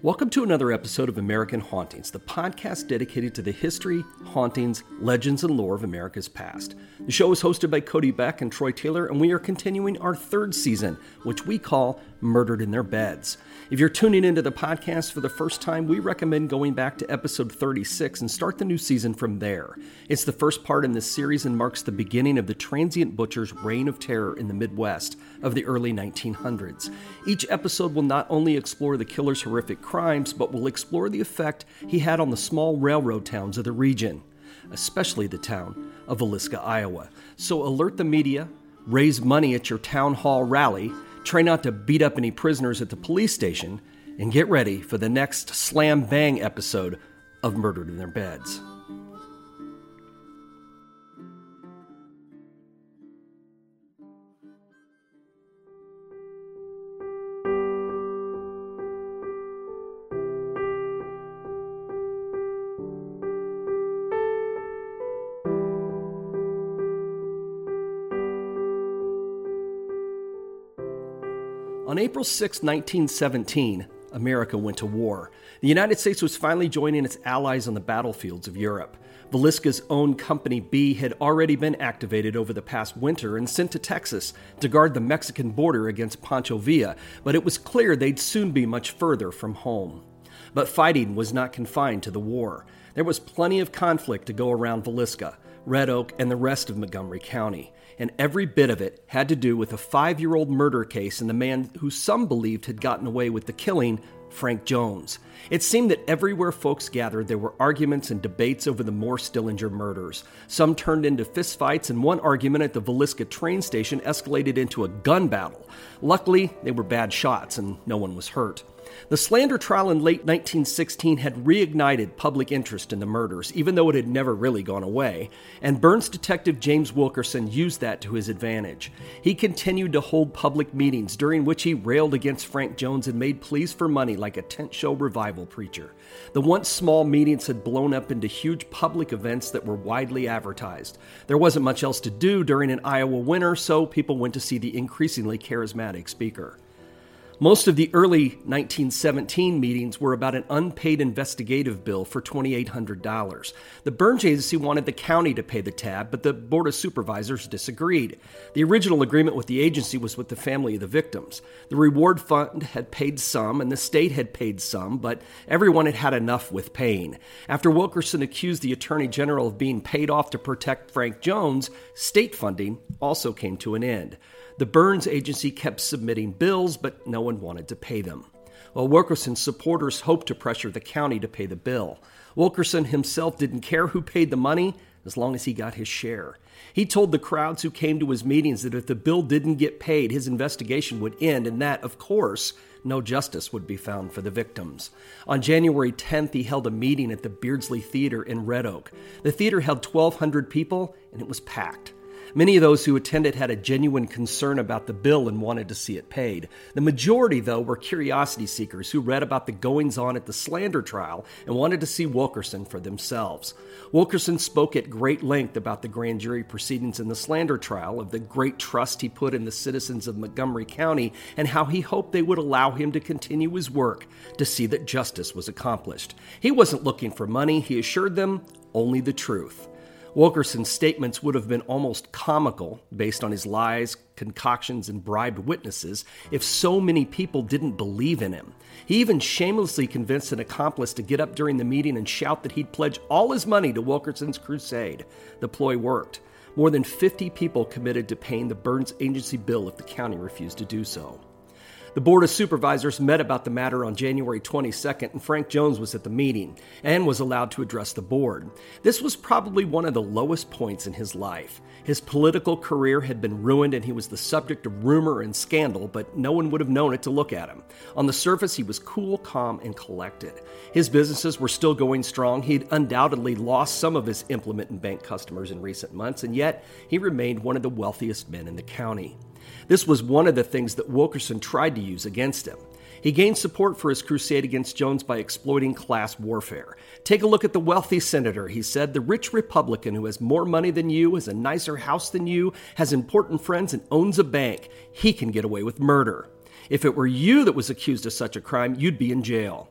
Welcome to another episode of American Hauntings, the podcast dedicated to the history, hauntings, legends, and lore of America's past. The show is hosted by Cody Beck and Troy Taylor, and we are continuing our third season, which we call Murdered in Their Beds. If you're tuning into the podcast for the first time, we recommend going back to episode 36 and start the new season from there. It's the first part in this series and marks the beginning of the transient butcher's reign of terror in the Midwest of the early 1900s. Each episode will not only explore the killer's horrific crimes, but will explore the effect he had on the small railroad towns of the region, especially the town of Villisca, Iowa. So alert the media, raise money at your town hall rally, try not to beat up any prisoners at the police station, and get ready for the next slam-bang episode of Murdered in Their Beds. On April 6, 1917, America went to war. The United States was finally joining its allies on the battlefields of Europe. Villisca's own Company B had already been activated over the past winter and sent to Texas to guard the Mexican border against Pancho Villa, but it was clear they'd soon be much further from home. But fighting was not confined to the war. There was plenty of conflict to go around Villisca, Red Oak, and the rest of Montgomery County, and every bit of it had to do with a 5-year-old murder case and the man who some believed had gotten away with the killing, Frank Jones. It seemed that everywhere folks gathered, there were arguments and debates over the Moore-Stillinger murders. Some turned into fistfights, and one argument at the Villisca train station escalated into a gun battle. Luckily, they were bad shots, and no one was hurt. The slander trial in late 1916 had reignited public interest in the murders, even though it had never really gone away, and Burns detective James Wilkerson used that to his advantage. He continued to hold public meetings during which he railed against Frank Jones and made pleas for money like a tent show revival preacher. The once small meetings had blown up into huge public events that were widely advertised. There wasn't much else to do during an Iowa winter, so people went to see the increasingly charismatic speaker. Most of the early 1917 meetings were about an unpaid investigative bill for $2,800. The Burns Agency wanted the county to pay the tab, but the Board of Supervisors disagreed. The original agreement with the agency was with the family of the victims. The reward fund had paid some, and the state had paid some, but everyone had had enough with paying. After Wilkerson accused the Attorney General of being paid off to protect Frank Jones, state funding also came to an end. The Burns Agency kept submitting bills, but no one wanted to pay them. While Wilkerson's supporters hoped to pressure the county to pay the bill, Wilkerson himself didn't care who paid the money as long as he got his share. He told the crowds who came to his meetings that if the bill didn't get paid, his investigation would end, and that, of course, no justice would be found for the victims. On January 10th, he held a meeting at the Beardsley Theater in Red Oak. The theater held 1,200 people, and it was packed. Many of those who attended had a genuine concern about the bill and wanted to see it paid. The majority, though, were curiosity seekers who read about the goings-on at the slander trial and wanted to see Wilkerson for themselves. Wilkerson spoke at great length about the grand jury proceedings in the slander trial, of the great trust he put in the citizens of Montgomery County, and how he hoped they would allow him to continue his work to see that justice was accomplished. He wasn't looking for money, he assured them, only the truth. Wilkerson's statements would have been almost comical, based on his lies, concoctions, and bribed witnesses, if so many people didn't believe in him. He even shamelessly convinced an accomplice to get up during the meeting and shout that he'd pledge all his money to Wilkerson's crusade. The ploy worked. More than 50 people committed to paying the Burns Agency bill if the county refused to do so. The Board of Supervisors met about the matter on January 22nd, and Frank Jones was at the meeting and was allowed to address the board. This was probably one of the lowest points in his life. His political career had been ruined, and he was the subject of rumor and scandal, but no one would have known it to look at him. On the surface, he was cool, calm, and collected. His businesses were still going strong. He'd undoubtedly lost some of his implement and bank customers in recent months, and yet he remained one of the wealthiest men in the county. This was one of the things that Wilkerson tried to use against him. He gained support for his crusade against Jones by exploiting class warfare. Take a look at the wealthy senator, he said. The rich Republican who has more money than you, has a nicer house than you, has important friends, and owns a bank. He can get away with murder. If it were you that was accused of such a crime, you'd be in jail.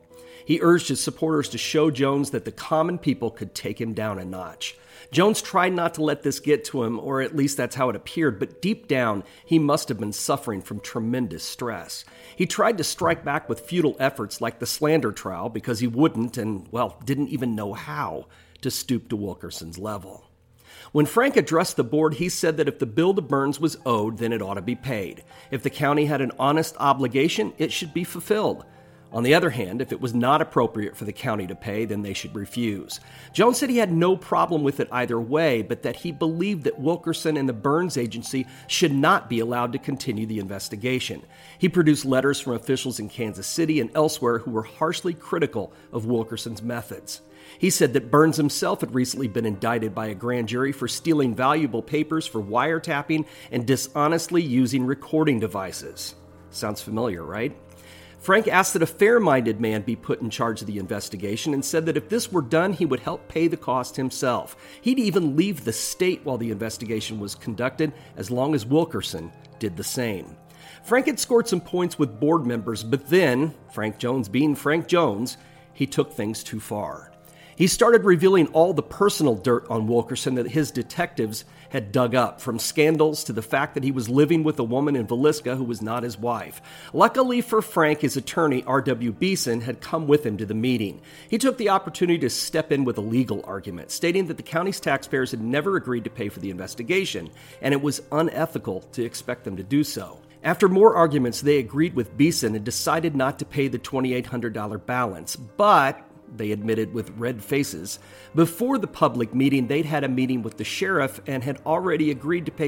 He urged his supporters to show Jones that the common people could take him down a notch. Jones tried not to let this get to him, or at least that's how it appeared, but deep down, he must have been suffering from tremendous stress. He tried to strike back with futile efforts like the slander trial because he wouldn't and, well, didn't even know how to stoop to Wilkerson's level. When Frank addressed the board, he said that if the bill to Burns was owed, then it ought to be paid. If the county had an honest obligation, it should be fulfilled. On the other hand, if it was not appropriate for the county to pay, then they should refuse. Jones said he had no problem with it either way, but that he believed that Wilkerson and the Burns Agency should not be allowed to continue the investigation. He produced letters from officials in Kansas City and elsewhere who were harshly critical of Wilkerson's methods. He said that Burns himself had recently been indicted by a grand jury for stealing valuable papers for wiretapping and dishonestly using recording devices. Sounds familiar, right? Frank asked that a fair-minded man be put in charge of the investigation and said that if this were done, he would help pay the cost himself. He'd even leave the state while the investigation was conducted, as long as Wilkerson did the same. Frank had scored some points with board members, but then, Frank Jones being Frank Jones, he took things too far. He started revealing all the personal dirt on Wilkerson that his detectives had dug up, from scandals to the fact that he was living with a woman in Villisca who was not his wife. Luckily for Frank, his attorney, R.W. Beeson, had come with him to the meeting. He took the opportunity to step in with a legal argument, stating that the county's taxpayers had never agreed to pay for the investigation, and it was unethical to expect them to do so. After more arguments, they agreed with Beeson and decided not to pay the $2,800 balance, but they admitted with red faces, before the public meeting, they'd had a meeting with the sheriff and had already agreed to pay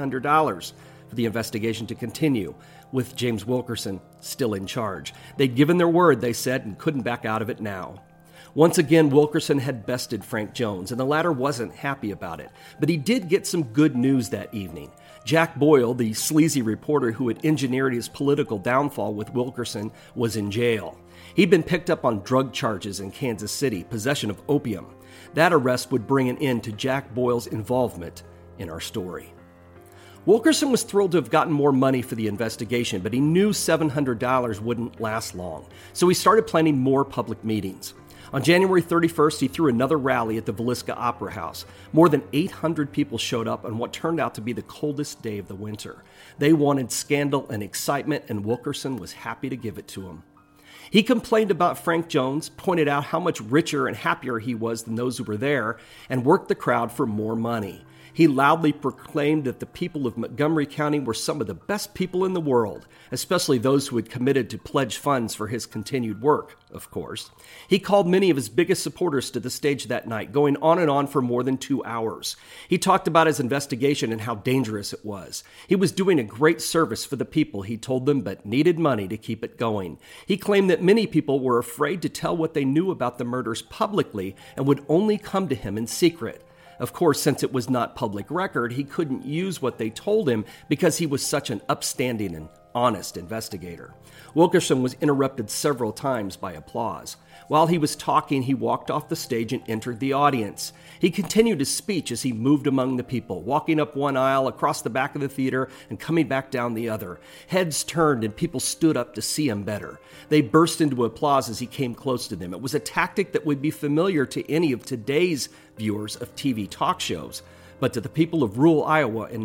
$700 for the investigation to continue, with James Wilkerson still in charge. They'd given their word, they said, and couldn't back out of it now. Once again, Wilkerson had bested Frank Jones, and the latter wasn't happy about it. But he did get some good news that evening. Jack Boyle, the sleazy reporter who had engineered his political downfall with Wilkerson, was in jail. He'd been picked up on drug charges in Kansas City, possession of opium. That arrest would bring an end to Jack Boyle's involvement in our story. Wilkerson was thrilled to have gotten more money for the investigation, but he knew $700 wouldn't last long, so he started planning more public meetings. On January 31st, he threw another rally at the Villisca Opera House. More than 800 people showed up on what turned out to be the coldest day of the winter. They wanted scandal and excitement, and Wilkerson was happy to give it to them. He complained about Frank Jones, pointed out how much richer and happier he was than those who were there, and worked the crowd for more money. He loudly proclaimed that the people of Montgomery County were some of the best people in the world, especially those who had committed to pledge funds for his continued work, of course. He called many of his biggest supporters to the stage that night, going on for more than 2 hours. He talked about his investigation and how dangerous it was. He was doing a great service for the people, he told them, but needed money to keep it going. He claimed that many people were afraid to tell what they knew about the murders publicly and would only come to him in secret. Of course, since it was not public record, he couldn't use what they told him because he was such an upstanding and honest investigator. Wilkerson was interrupted several times by applause. While he was talking, he walked off the stage and entered the audience. He continued his speech as he moved among the people, walking up one aisle, across the back of the theater, and coming back down the other. Heads turned and people stood up to see him better. They burst into applause as he came close to them. It was a tactic that would be familiar to any of today's viewers of TV talk shows, but to the people of rural Iowa in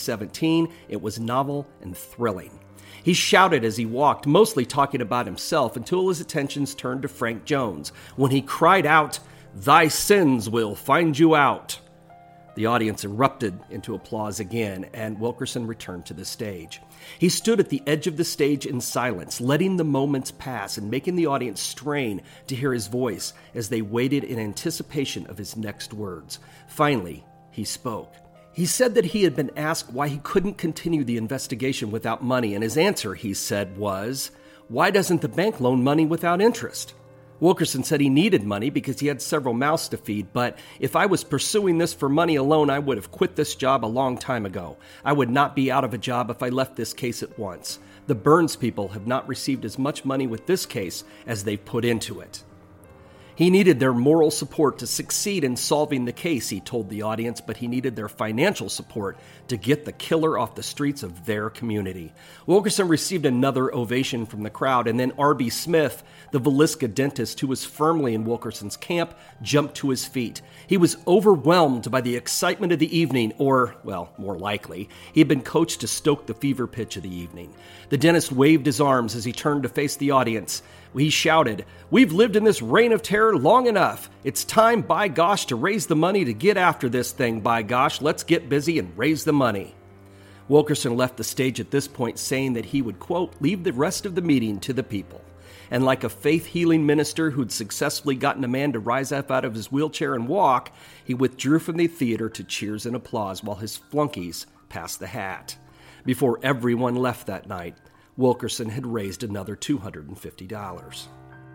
1917, it was novel and thrilling. He shouted as he walked, mostly talking about himself, until his attentions turned to Frank Jones, when he cried out, "Thy sins will find you out." The audience erupted into applause again, and Wilkerson returned to the stage. He stood at the edge of the stage in silence, letting the moments pass and making the audience strain to hear his voice as they waited in anticipation of his next words. Finally, he spoke. He said that he had been asked why he couldn't continue the investigation without money, and his answer, he said, was, "Why doesn't the bank loan money without interest?" Wilkerson said he needed money because he had several mouths to feed, but if I was pursuing this for money alone, I would have quit this job a long time ago. I would not be out of a job if I left this case at once. The Burns people have not received as much money with this case as they've put into it. He He needed their moral support to succeed in solving the case, he told the audience, but he needed their financial support to get the killer off the streets of their community. Wilkerson received another ovation from the crowd, and then R.B. Smith, the Villisca dentist who was firmly in Wilkerson's camp, jumped to his feet. He was overwhelmed by the excitement of the evening, or, well, more likely, he had been coached to stoke the fever pitch of the evening. The dentist waved his arms as he turned to face the audience. He shouted, "We've lived in this reign of terror long enough. It's time, by gosh, to raise the money to get after this thing, by gosh. Let's get busy and raise the money." Wilkerson left the stage at this point saying that he would, quote, leave the rest of the meeting to the people. And like a faith-healing minister who'd successfully gotten a man to rise up out of his wheelchair and walk, he withdrew from the theater to cheers and applause while his flunkies passed the hat. Before everyone left that night, Wilkerson had raised another $250.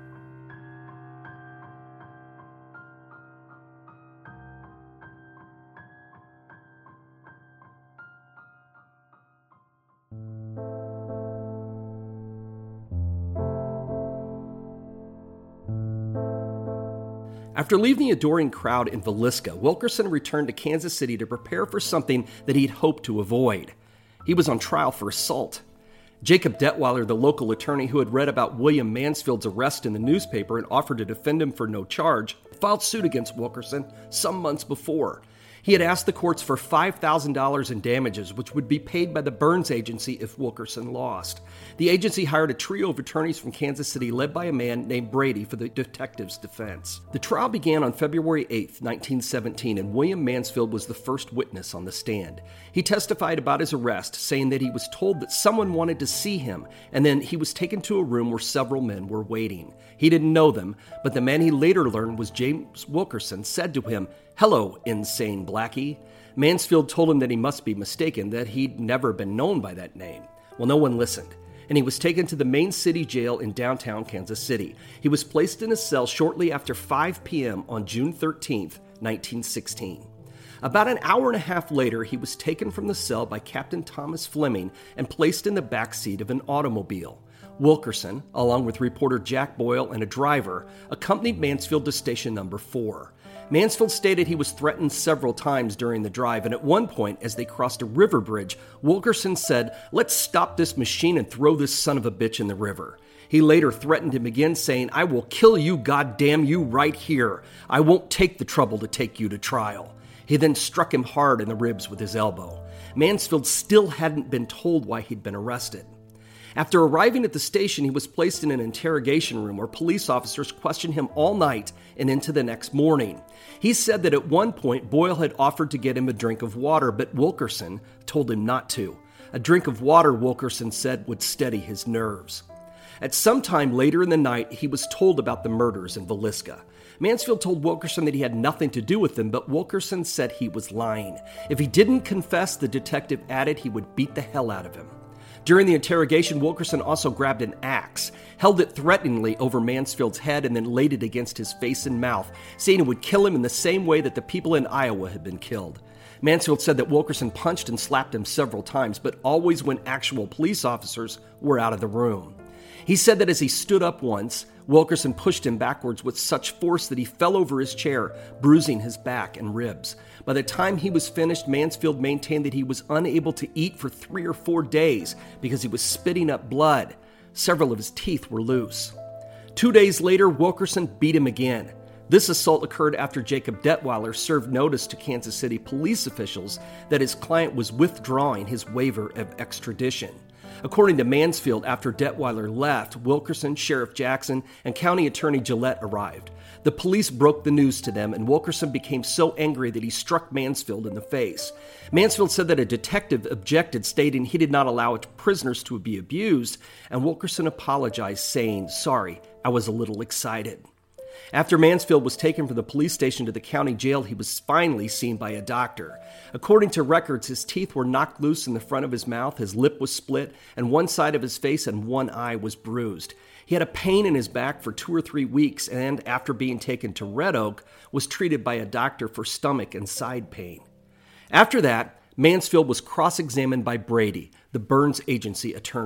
After leaving the adoring crowd in Villisca, Wilkerson returned to Kansas City to prepare for something that he'd hoped to avoid. He was on trial for assault. Jacob Detweiler, the local attorney who had read about William Mansfield's arrest in the newspaper and offered to defend him for no charge, filed suit against Wilkerson some months before. He had asked the courts for $5,000 in damages, which would be paid by the Burns Agency if Wilkerson lost. The agency hired a trio of attorneys from Kansas City led by a man named Brady for the detective's defense. The trial began on February 8, 1917, and William Mansfield was the first witness on the stand. He testified about his arrest, saying that he was told that someone wanted to see him, and then he was taken to a room where several men were waiting. He didn't know them, but the man he later learned was James Wilkerson said to him, "Hello, insane Blackie." Mansfield told him that he must be mistaken, that he'd never been known by that name. Well, no one listened, and he was taken to the main city jail in downtown Kansas City. He was placed in a cell shortly after 5 p.m. on June 13, 1916. About an hour and a half later, he was taken from the cell by Captain Thomas Fleming and placed in the back seat of an automobile. Wilkerson, along with reporter Jack Boyle and a driver, accompanied Mansfield to station number 4. Mansfield stated he was threatened several times during the drive, and at one point, as they crossed a river bridge, Wilkerson said, "Let's stop this machine and throw this son of a bitch in the river." He later threatened him again, saying, "I will kill you, goddamn you, right here. I won't take the trouble to take you to trial." He then struck him hard in the ribs with his elbow. Mansfield still hadn't been told why he'd been arrested. After arriving at the station, he was placed in an interrogation room where police officers questioned him all night and into the next morning. He said that at one point Boyle had offered to get him a drink of water, but Wilkerson told him not to. A drink of water, Wilkerson said, would steady his nerves. At some time later in the night, he was told about the murders in Villisca. Mansfield told Wilkerson that he had nothing to do with them, but Wilkerson said he was lying. If he didn't confess, the detective added he would beat the hell out of him. During the interrogation, Wilkerson also grabbed an axe, held it threateningly over Mansfield's head, and then laid it against his face and mouth, saying it would kill him in the same way that the people in Iowa had been killed. Mansfield said that Wilkerson punched and slapped him several times, but always when actual police officers were out of the room. He said that as he stood up once, Wilkerson pushed him backwards with such force that he fell over his chair, bruising his back and ribs. By the time he was finished, Mansfield maintained that he was unable to eat for 3 or 4 days because he was spitting up blood. Several of his teeth were loose. 2 days later, Wilkerson beat him again. This assault occurred after Jacob Detweiler served notice to Kansas City police officials that his client was withdrawing his waiver of extradition. According to Mansfield, after Detweiler left, Wilkerson, Sheriff Jackson, and County Attorney Gillette arrived. The police broke the news to them, and Wilkerson became so angry that he struck Mansfield in the face. Mansfield said that a detective objected, stating he did not allow prisoners to be abused, and Wilkerson apologized, saying, "Sorry, I was a little excited." After Mansfield was taken from the police station to the county jail, he was finally seen by a doctor. According to records, his teeth were knocked loose in the front of his mouth, his lip was split, and one side of his face and one eye was bruised. He had a pain in his back for 2 or 3 weeks, and after being taken to Red Oak, was treated by a doctor for stomach and side pain. After that, Mansfield was cross-examined by Brady, the Burns Agency attorney.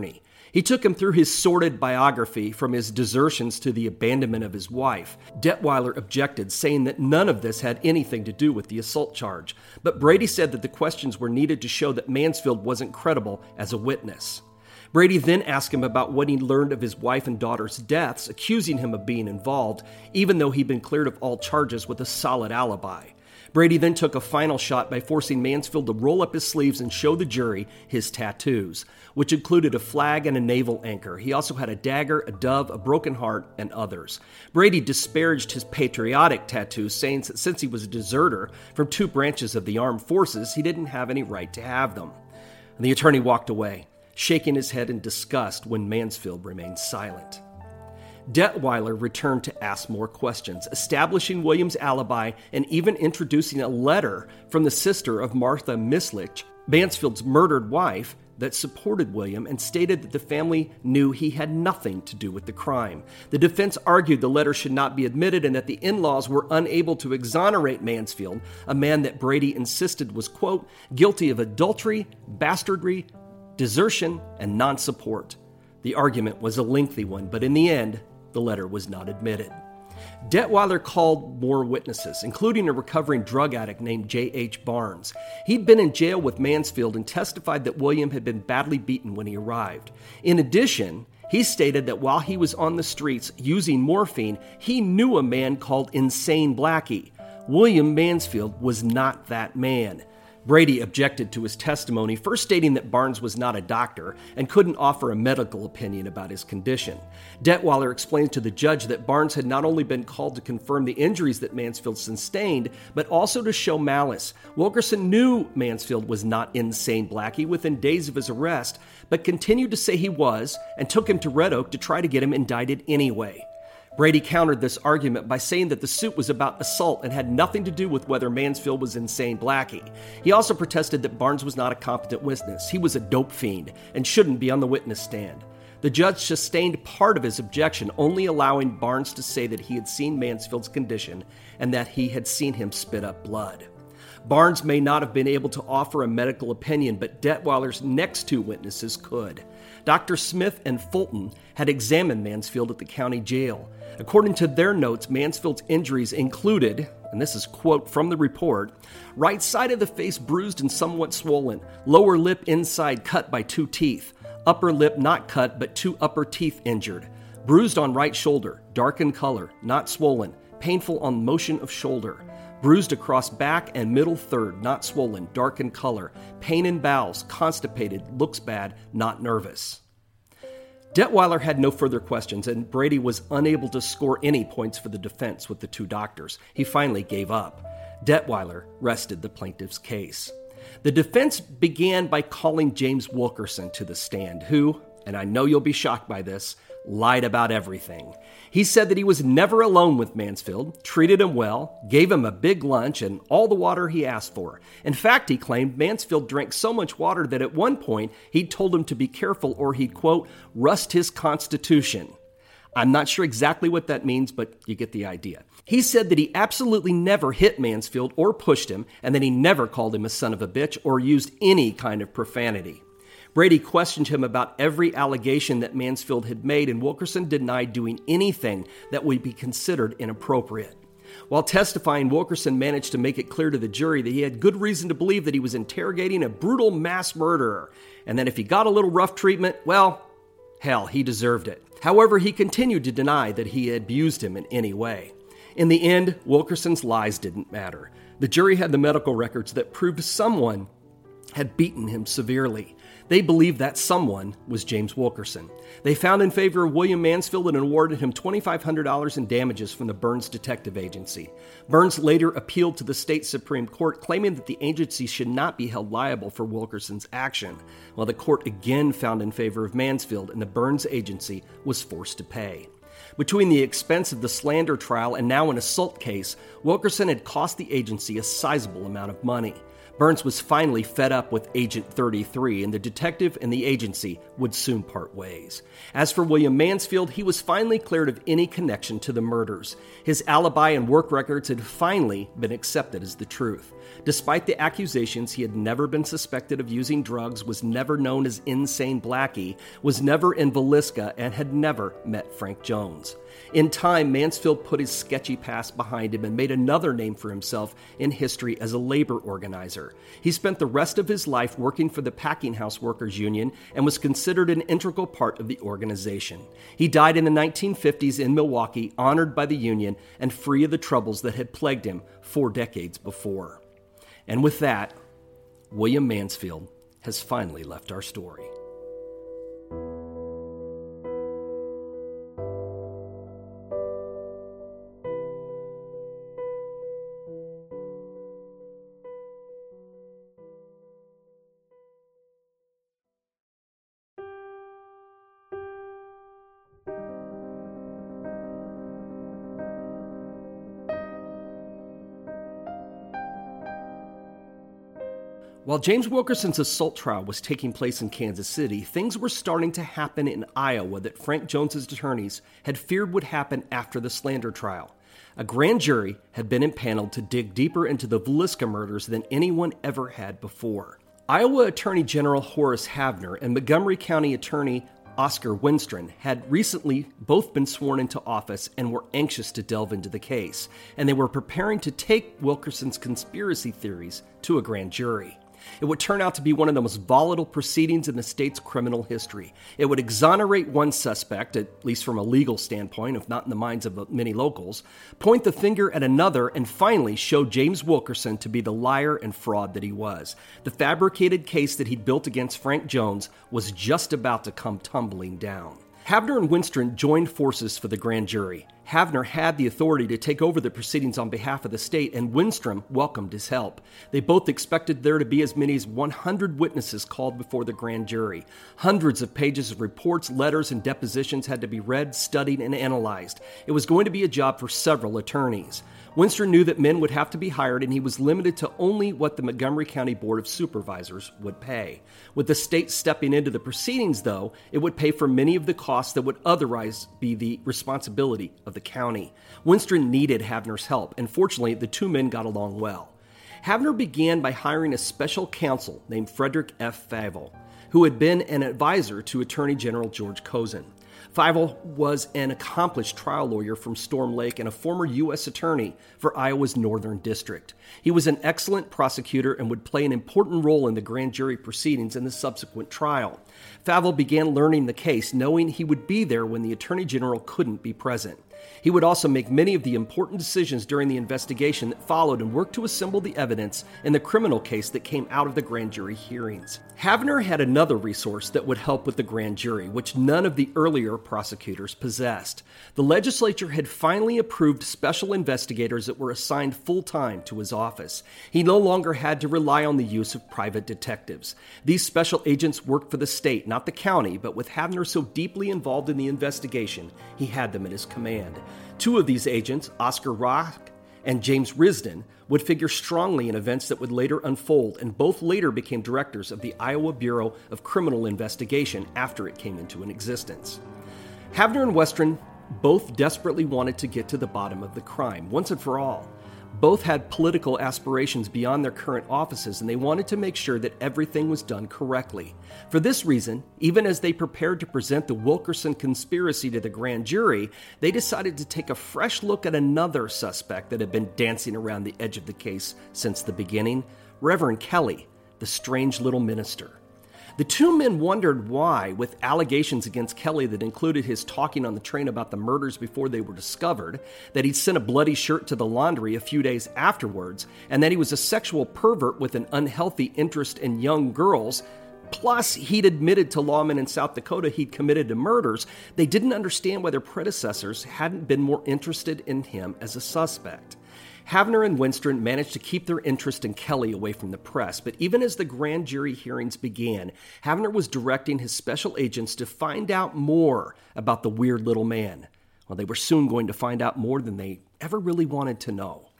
He took him through his sordid biography, from his desertions to the abandonment of his wife. Detweiler objected, saying that none of this had anything to do with the assault charge, but Brady said that the questions were needed to show that Mansfield wasn't credible as a witness. Brady then asked him about what he learned of his wife and daughter's deaths, accusing him of being involved, even though he'd been cleared of all charges with a solid alibi. Brady then took a final shot by forcing Mansfield to roll up his sleeves and show the jury his tattoos, which included a flag and a naval anchor. He also had a dagger, a dove, a broken heart, and others. Brady disparaged his patriotic tattoos, saying that since he was a deserter from two branches of the armed forces, he didn't have any right to have them. And the attorney walked away, shaking his head in disgust when Mansfield remained silent. Detweiler returned to ask more questions, establishing William's alibi and even introducing a letter from the sister of Martha Mislich, Mansfield's murdered wife, that supported William and stated that the family knew he had nothing to do with the crime. The defense argued the letter should not be admitted and that the in-laws were unable to exonerate Mansfield, a man that Brady insisted was, quote, guilty of adultery, bastardry, desertion, and non-support. The argument was a lengthy one, but in the end, the letter was not admitted. Detweiler called more witnesses, including a recovering drug addict named J.H. Barnes. He'd been in jail with Mansfield and testified that William had been badly beaten when he arrived. In addition, he stated that while he was on the streets using morphine, he knew a man called Insane Blackie. William Mansfield was not that man. Brady objected to his testimony, first stating that Barnes was not a doctor and couldn't offer a medical opinion about his condition. Detweiler explained to the judge that Barnes had not only been called to confirm the injuries that Mansfield sustained, but also to show malice. Wilkerson knew Mansfield was not Insane Blackie within days of his arrest, but continued to say he was and took him to Red Oak to try to get him indicted anyway. Brady countered this argument by saying that the suit was about assault and had nothing to do with whether Mansfield was Insane Blackie. He also protested that Barnes was not a competent witness. He was a dope fiend and shouldn't be on the witness stand. The judge sustained part of his objection, only allowing Barnes to say that he had seen Mansfield's condition and that he had seen him spit up blood. Barnes may not have been able to offer a medical opinion, but Detweiler's next two witnesses could. Dr. Smith and Fulton had examined Mansfield at the county jail. According to their notes, Mansfield's injuries included, and this is a quote from the report, right side of the face bruised and somewhat swollen, lower lip inside cut by 2 teeth, upper lip not cut but 2 upper teeth injured, bruised on right shoulder, dark in color, not swollen, painful on motion of shoulder, bruised across back and middle third, not swollen, dark in color, pain in bowels, constipated, looks bad, not nervous. Detweiler had no further questions, and Brady was unable to score any points for the defense with the two doctors. He finally gave up. Detweiler rested the plaintiff's case. The defense began by calling James Wilkerson to the stand, who, and I know you'll be shocked by this, lied about everything. He said that he was never alone with Mansfield, treated him well, gave him a big lunch and all the water he asked for. In fact, he claimed Mansfield drank so much water that at one point he'd told him to be careful or he'd, quote, rust his constitution. I'm not sure exactly what that means, but you get the idea. He said that he absolutely never hit Mansfield or pushed him, and that he never called him a son of a bitch or used any kind of profanity. Brady questioned him about every allegation that Mansfield had made, and Wilkerson denied doing anything that would be considered inappropriate. While testifying, Wilkerson managed to make it clear to the jury that he had good reason to believe that he was interrogating a brutal mass murderer, and that if he got a little rough treatment, well, hell, he deserved it. However, he continued to deny that he had abused him in any way. In the end, Wilkerson's lies didn't matter. The jury had the medical records that proved someone had beaten him severely. They believed that someone was James Wilkerson. They found in favor of William Mansfield and awarded him $2,500 in damages from the Burns Detective Agency. Burns later appealed to the state Supreme Court, claiming that the agency should not be held liable for Wilkerson's action, while the court again found in favor of Mansfield, and the Burns Agency was forced to pay. Between the expense of the slander trial and now an assault case, Wilkerson had cost the agency a sizable amount of money. Burns was finally fed up with Agent 33, and the detective and the agency would soon part ways. As for William Mansfield, he was finally cleared of any connection to the murders. His alibi and work records had finally been accepted as the truth. Despite the accusations, he had never been suspected of using drugs, was never known as Insane Blackie, was never in Villisca, and had never met Frank Jones. In time, Mansfield put his sketchy past behind him and made another name for himself in history as a labor organizer. He spent the rest of his life working for the Packing House Workers Union and was considered an integral part of the organization. He died in the 1950s in Milwaukee, honored by the union and free of the troubles that had plagued him 4 decades before. And with that, William Mansfield has finally left our story. While James Wilkerson's assault trial was taking place in Kansas City, things were starting to happen in Iowa that Frank Jones's attorneys had feared would happen after the slander trial. A grand jury had been impaneled to dig deeper into the Villisca murders than anyone ever had before. Iowa Attorney General Horace Havner and Montgomery County Attorney Oscar Winstrom had recently both been sworn into office and were anxious to delve into the case, and they were preparing to take Wilkerson's conspiracy theories to a grand jury. It would turn out to be one of the most volatile proceedings in the state's criminal history. It would exonerate one suspect, at least from a legal standpoint, if not in the minds of many locals, point the finger at another, and finally show James Wilkerson to be the liar and fraud that he was. The fabricated case that he'd built against Frank Jones was just about to come tumbling down. Havner and Winstrom joined forces for the grand jury. Havner had the authority to take over the proceedings on behalf of the state, and Winstrom welcomed his help. They both expected there to be as many as 100 witnesses called before the grand jury. Hundreds of pages of reports, letters, and depositions had to be read, studied, and analyzed. It was going to be a job for several attorneys. Winstrom knew that men would have to be hired, and he was limited to only what the Montgomery County Board of Supervisors would pay. With the state stepping into the proceedings, though, it would pay for many of the costs that would otherwise be the responsibility of the county. Winstrom needed Havner's help, and fortunately, the two men got along well. Havner began by hiring a special counsel named Frederick F. Favell, who had been an advisor to Attorney General George Cozen. Favell was an accomplished trial lawyer from Storm Lake and a former U.S. attorney for Iowa's Northern District. He was an excellent prosecutor and would play an important role in the grand jury proceedings and the subsequent trial. Favell began learning the case, knowing he would be there when the Attorney General couldn't be present. He would also make many of the important decisions during the investigation that followed and work to assemble the evidence in the criminal case that came out of the grand jury hearings. Havner had another resource that would help with the grand jury, which none of the earlier prosecutors possessed. The legislature had finally approved special investigators that were assigned full-time to his office. He no longer had to rely on the use of private detectives. These special agents worked for the state, not the county, but with Havner so deeply involved in the investigation, he had them at his command. Two of these agents, Oscar Rock and James Risden, would figure strongly in events that would later unfold, and both later became directors of the Iowa Bureau of Criminal Investigation after it came into existence. Havner and Winstrom both desperately wanted to get to the bottom of the crime, once and for all. Both had political aspirations beyond their current offices, and they wanted to make sure that everything was done correctly. For this reason, even as they prepared to present the Wilkerson conspiracy to the grand jury, they decided to take a fresh look at another suspect that had been dancing around the edge of the case since the beginning, Reverend Kelly, the strange little minister. The two men wondered why, with allegations against Kelly that included his talking on the train about the murders before they were discovered, that he'd sent a bloody shirt to the laundry a few days afterwards, and that he was a sexual pervert with an unhealthy interest in young girls, plus he'd admitted to lawmen in South Dakota he'd committed the murders, they didn't understand why their predecessors hadn't been more interested in him as a suspect. Havner and Winstrom managed to keep their interest in Kelly away from the press, but even as the grand jury hearings began, Havner was directing his special agents to find out more about the weird little man. Well, they were soon going to find out more than they ever really wanted to know.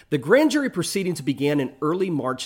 The grand jury proceedings began in early March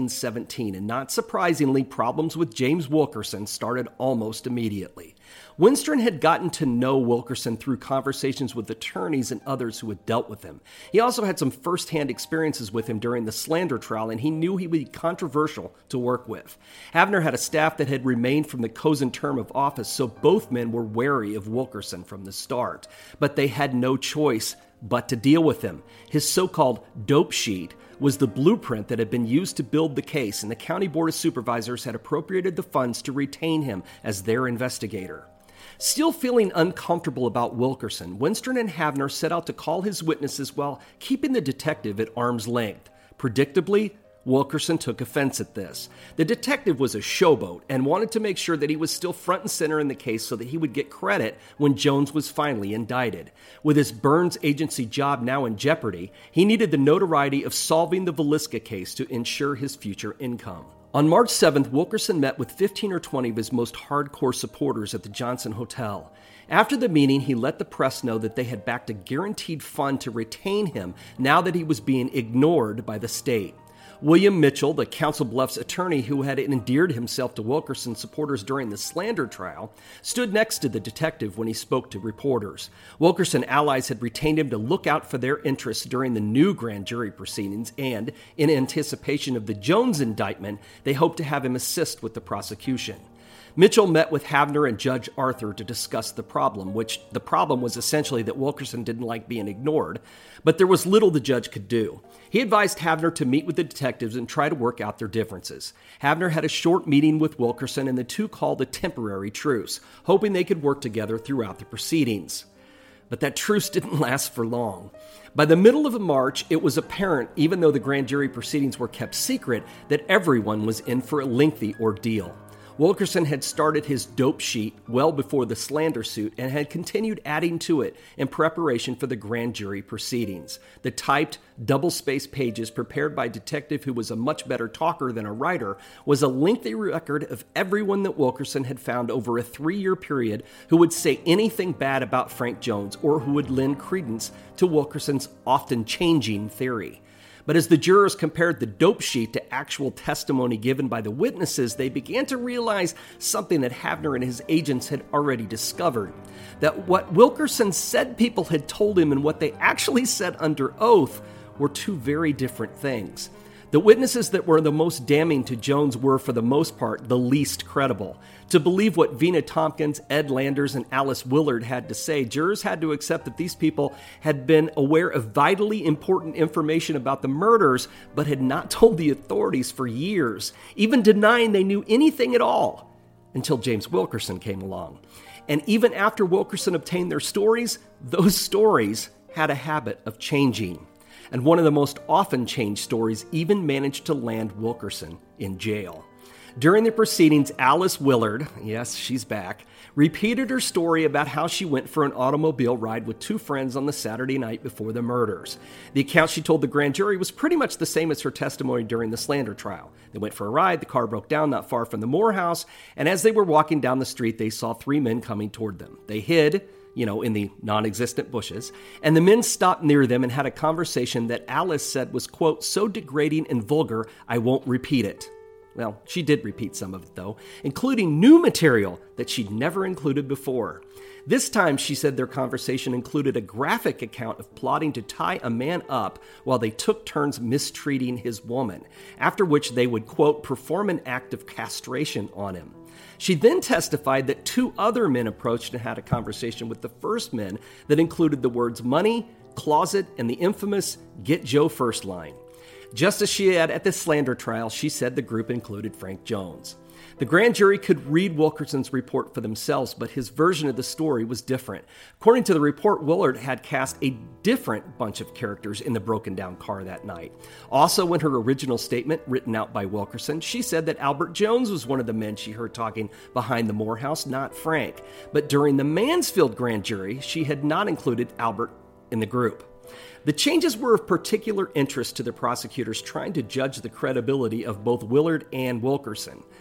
1917, and not surprisingly, problems with James Wilkerson started almost immediately. Winston had gotten to know Wilkerson through conversations with attorneys and others who had dealt with him. He also had some first-hand experiences with him during the slander trial, and he knew he would be controversial to work with. Havner had a staff that had remained from the Cozen term of office, so both men were wary of Wilkerson from the start. But they had no choice but to deal with him. His so-called dope sheet was the blueprint that had been used to build the case, and the County Board of Supervisors had appropriated the funds to retain him as their investigator. Still feeling uncomfortable about Wilkerson, Winston and Havner set out to call his witnesses while keeping the detective at arm's length. Predictably, Wilkerson took offense at this. The detective was a showboat and wanted to make sure that he was still front and center in the case so that he would get credit when Jones was finally indicted. With his Burns agency job now in jeopardy, he needed the notoriety of solving the Villisca case to ensure his future income. On March 7th, Wilkerson met with 15 or 20 of his most hardcore supporters at the Johnson Hotel. After the meeting, he let the press know that they had backed a guaranteed fund to retain him now that he was being ignored by the state. William Mitchell, the Council Bluffs attorney who had endeared himself to Wilkerson's supporters during the slander trial, stood next to the detective when he spoke to reporters. Wilkerson allies had retained him to look out for their interests during the new grand jury proceedings, and, in anticipation of the Jones indictment, they hoped to have him assist with the prosecution. Mitchell met with Havner and Judge Arthur to discuss the problem, which the problem was essentially that Wilkerson didn't like being ignored, but there was little the judge could do. He advised Havner to meet with the detectives and try to work out their differences. Havner had a short meeting with Wilkerson, and the two called a temporary truce, hoping they could work together throughout the proceedings. But that truce didn't last for long. By the middle of March, it was apparent, even though the grand jury proceedings were kept secret, that everyone was in for a lengthy ordeal. Wilkerson had started his dope sheet well before the slander suit and had continued adding to it in preparation for the grand jury proceedings. The typed, double-spaced pages prepared by a detective who was a much better talker than a writer was a lengthy record of everyone that Wilkerson had found over a 3-year period who would say anything bad about Frank Jones or who would lend credence to Wilkerson's often changing theory. But as the jurors compared the dope sheet to actual testimony given by the witnesses, they began to realize something that Havner and his agents had already discovered. That what Wilkerson said people had told him and what they actually said under oath were two very different things. The witnesses that were the most damning to Jones were, for the most part, the least credible. To believe what Vina Tompkins, Ed Landers, and Alice Willard had to say, jurors had to accept that these people had been aware of vitally important information about the murders, but had not told the authorities for years, even denying they knew anything at all, until James Wilkerson came along. And even after Wilkerson obtained their stories, those stories had a habit of changing. And one of the most often changed stories even managed to land Wilkerson in jail. During the proceedings, Alice Willard, yes, she's back, repeated her story about how she went for an automobile ride with two friends on the Saturday night before the murders. The account she told the grand jury was pretty much the same as her testimony during the slander trial. They went for a ride, the car broke down not far from the Moore house, and as they were walking down the street, they saw 3 men coming toward them. They hid, in the non-existent bushes, and the men stopped near them and had a conversation that Alice said was, quote, so degrading and vulgar, I won't repeat it. Well, she did repeat some of it, though, including new material that she'd never included before. This time, she said their conversation included a graphic account of plotting to tie a man up while they took turns mistreating his woman, after which they would, quote, perform an act of castration on him. She then testified that 2 other men approached and had a conversation with the first men that included the words money, closet, and the infamous get Joe first line. Just as she had at the slander trial, she said the group included Frank Jones. The grand jury could read Wilkerson's report for themselves, but his version of the story was different. According to the report, Willard had cast a different bunch of characters in the broken-down car that night. Also, in her original statement, written out by Wilkerson, she said that Albert Jones was one of the men she heard talking behind the Moore house, not Frank. But during the Mansfield grand jury, she had not included Albert in the group. The changes were of particular interest to the prosecutors trying to judge the credibility of both Willard and Wilkerson.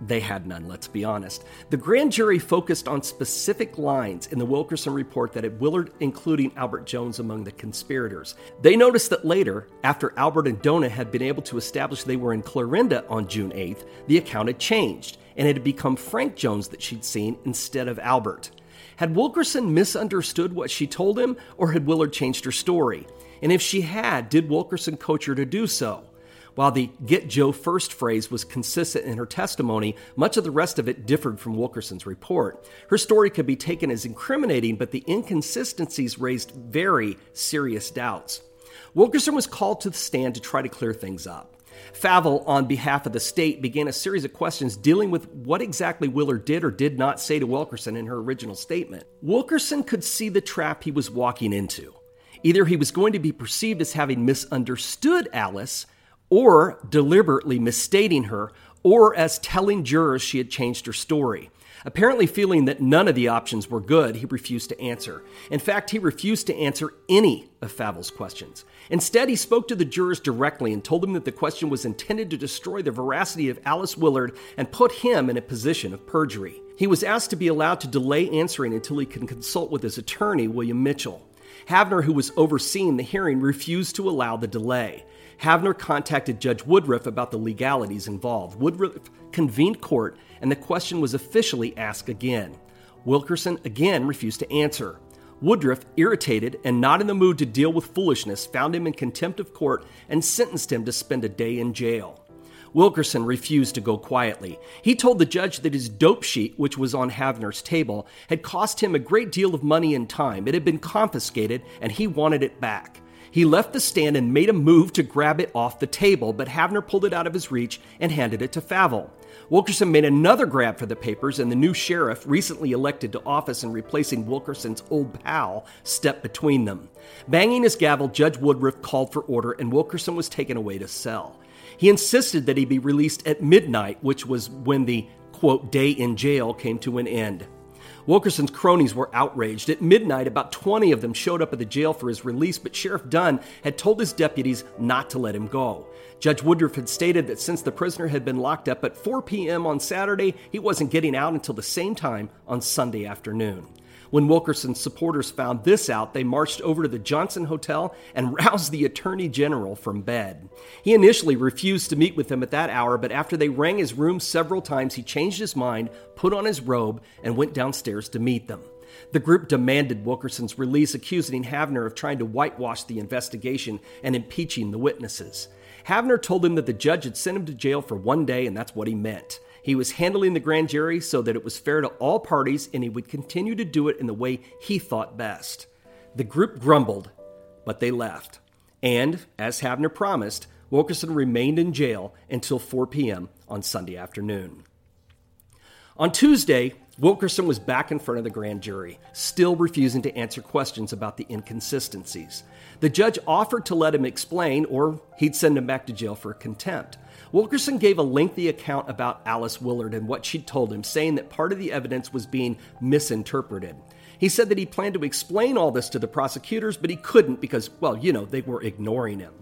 They had none, let's be honest. The grand jury focused on specific lines in the Wilkerson report that had Willard including Albert Jones among the conspirators. They noticed that later, after Albert and Donna had been able to establish they were in Clarinda on June 8th, the account had changed, and it had become Frank Jones that she'd seen instead of Albert. Had Wilkerson misunderstood what she told him, or had Willard changed her story? And if she had, did Wilkerson coach her to do so? While the "get Joe first" phrase was consistent in her testimony, much of the rest of it differed from Wilkerson's report. Her story could be taken as incriminating, but the inconsistencies raised very serious doubts. Wilkerson was called to the stand to try to clear things up. Favell, on behalf of the state, began a series of questions dealing with what exactly Willard did or did not say to Wilkerson in her original statement. Wilkerson could see the trap he was walking into. Either he was going to be perceived as having misunderstood Alice, or deliberately misstating her, or as telling jurors she had changed her story. Apparently feeling that none of the options were good, he refused to answer. In fact, he refused to answer any of Favell's questions. Instead, he spoke to the jurors directly and told them that the question was intended to destroy the veracity of Alice Willard and put him in a position of perjury. He was asked to be allowed to delay answering until he could consult with his attorney, William Mitchell. Havner, who was overseeing the hearing, refused to allow the delay. Havner contacted Judge Woodruff about the legalities involved. Woodruff convened court, and the question was officially asked again. Wilkerson again refused to answer. Woodruff, irritated and not in the mood to deal with foolishness, found him in contempt of court and sentenced him to spend a day in jail. Wilkerson refused to go quietly. He told the judge that his dope sheet, which was on Havner's table, had cost him a great deal of money and time. It had been confiscated, and he wanted it back. He left the stand and made a move to grab it off the table, but Havner pulled it out of his reach and handed it to Favell. Wilkerson made another grab for the papers, and the new sheriff, recently elected to office and replacing Wilkerson's old pal, stepped between them. Banging his gavel, Judge Woodruff called for order, and Wilkerson was taken away to cell. He insisted that he be released at midnight, which was when the, quote, day in jail came to an end. Wilkerson's cronies were outraged. At midnight, about 20 of them showed up at the jail for his release, but Sheriff Dunn had told his deputies not to let him go. Judge Woodruff had stated that since the prisoner had been locked up at 4 p.m. on Saturday, he wasn't getting out until the same time on Sunday afternoon. When Wilkerson's supporters found this out, they marched over to the Johnson Hotel and roused the Attorney General from bed. He initially refused to meet with them at that hour, but after they rang his room several times, he changed his mind, put on his robe, and went downstairs to meet them. The group demanded Wilkerson's release, accusing Havner of trying to whitewash the investigation and impeaching the witnesses. Havner told him that the judge had sent him to jail for 1 day, and that's what he meant. He was handling the grand jury so that it was fair to all parties, and he would continue to do it in the way he thought best. The group grumbled, but they left. And, as Havner promised, Wilkerson remained in jail until 4 p.m. on Sunday afternoon. On Tuesday, Wilkerson was back in front of the grand jury, still refusing to answer questions about the inconsistencies. The judge offered to let him explain, or he'd send him back to jail for contempt. Wilkerson gave a lengthy account about Alice Willard and what she'd told him, saying that part of the evidence was being misinterpreted. He said that he planned to explain all this to the prosecutors, but he couldn't because, they were ignoring him.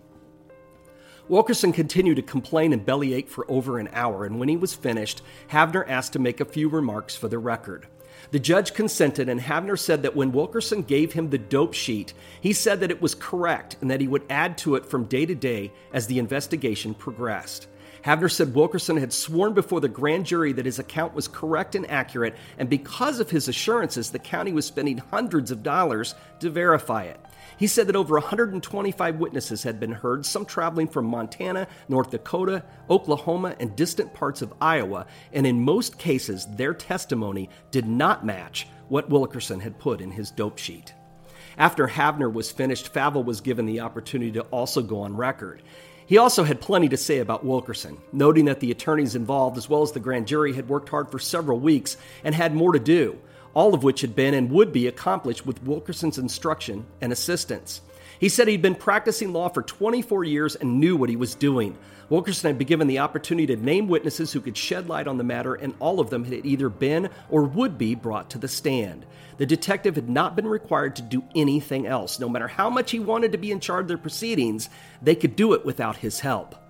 Wilkerson continued to complain and bellyache for over an hour, and when he was finished, Havner asked to make a few remarks for the record. The judge consented, and Havner said that when Wilkerson gave him the dope sheet, he said that it was correct and that he would add to it from day to day as the investigation progressed. Havner said Wilkerson had sworn before the grand jury that his account was correct and accurate, and because of his assurances, the county was spending hundreds of dollars to verify it. He said that over 125 witnesses had been heard, some traveling from Montana, North Dakota, Oklahoma, and distant parts of Iowa, and in most cases, their testimony did not match what Wilkerson had put in his dope sheet. After Havner was finished, Favell was given the opportunity to also go on record. He also had plenty to say about Wilkerson, noting that the attorneys involved, as well as the grand jury, had worked hard for several weeks and had more to do, all of which had been and would be accomplished with Wilkerson's instruction and assistance. He said he'd been practicing law for 24 years and knew what he was doing. Wilkerson had been given the opportunity to name witnesses who could shed light on the matter, and all of them had either been or would be brought to the stand. The detective had not been required to do anything else. No matter how much he wanted to be in charge of their proceedings, they could do it without his help.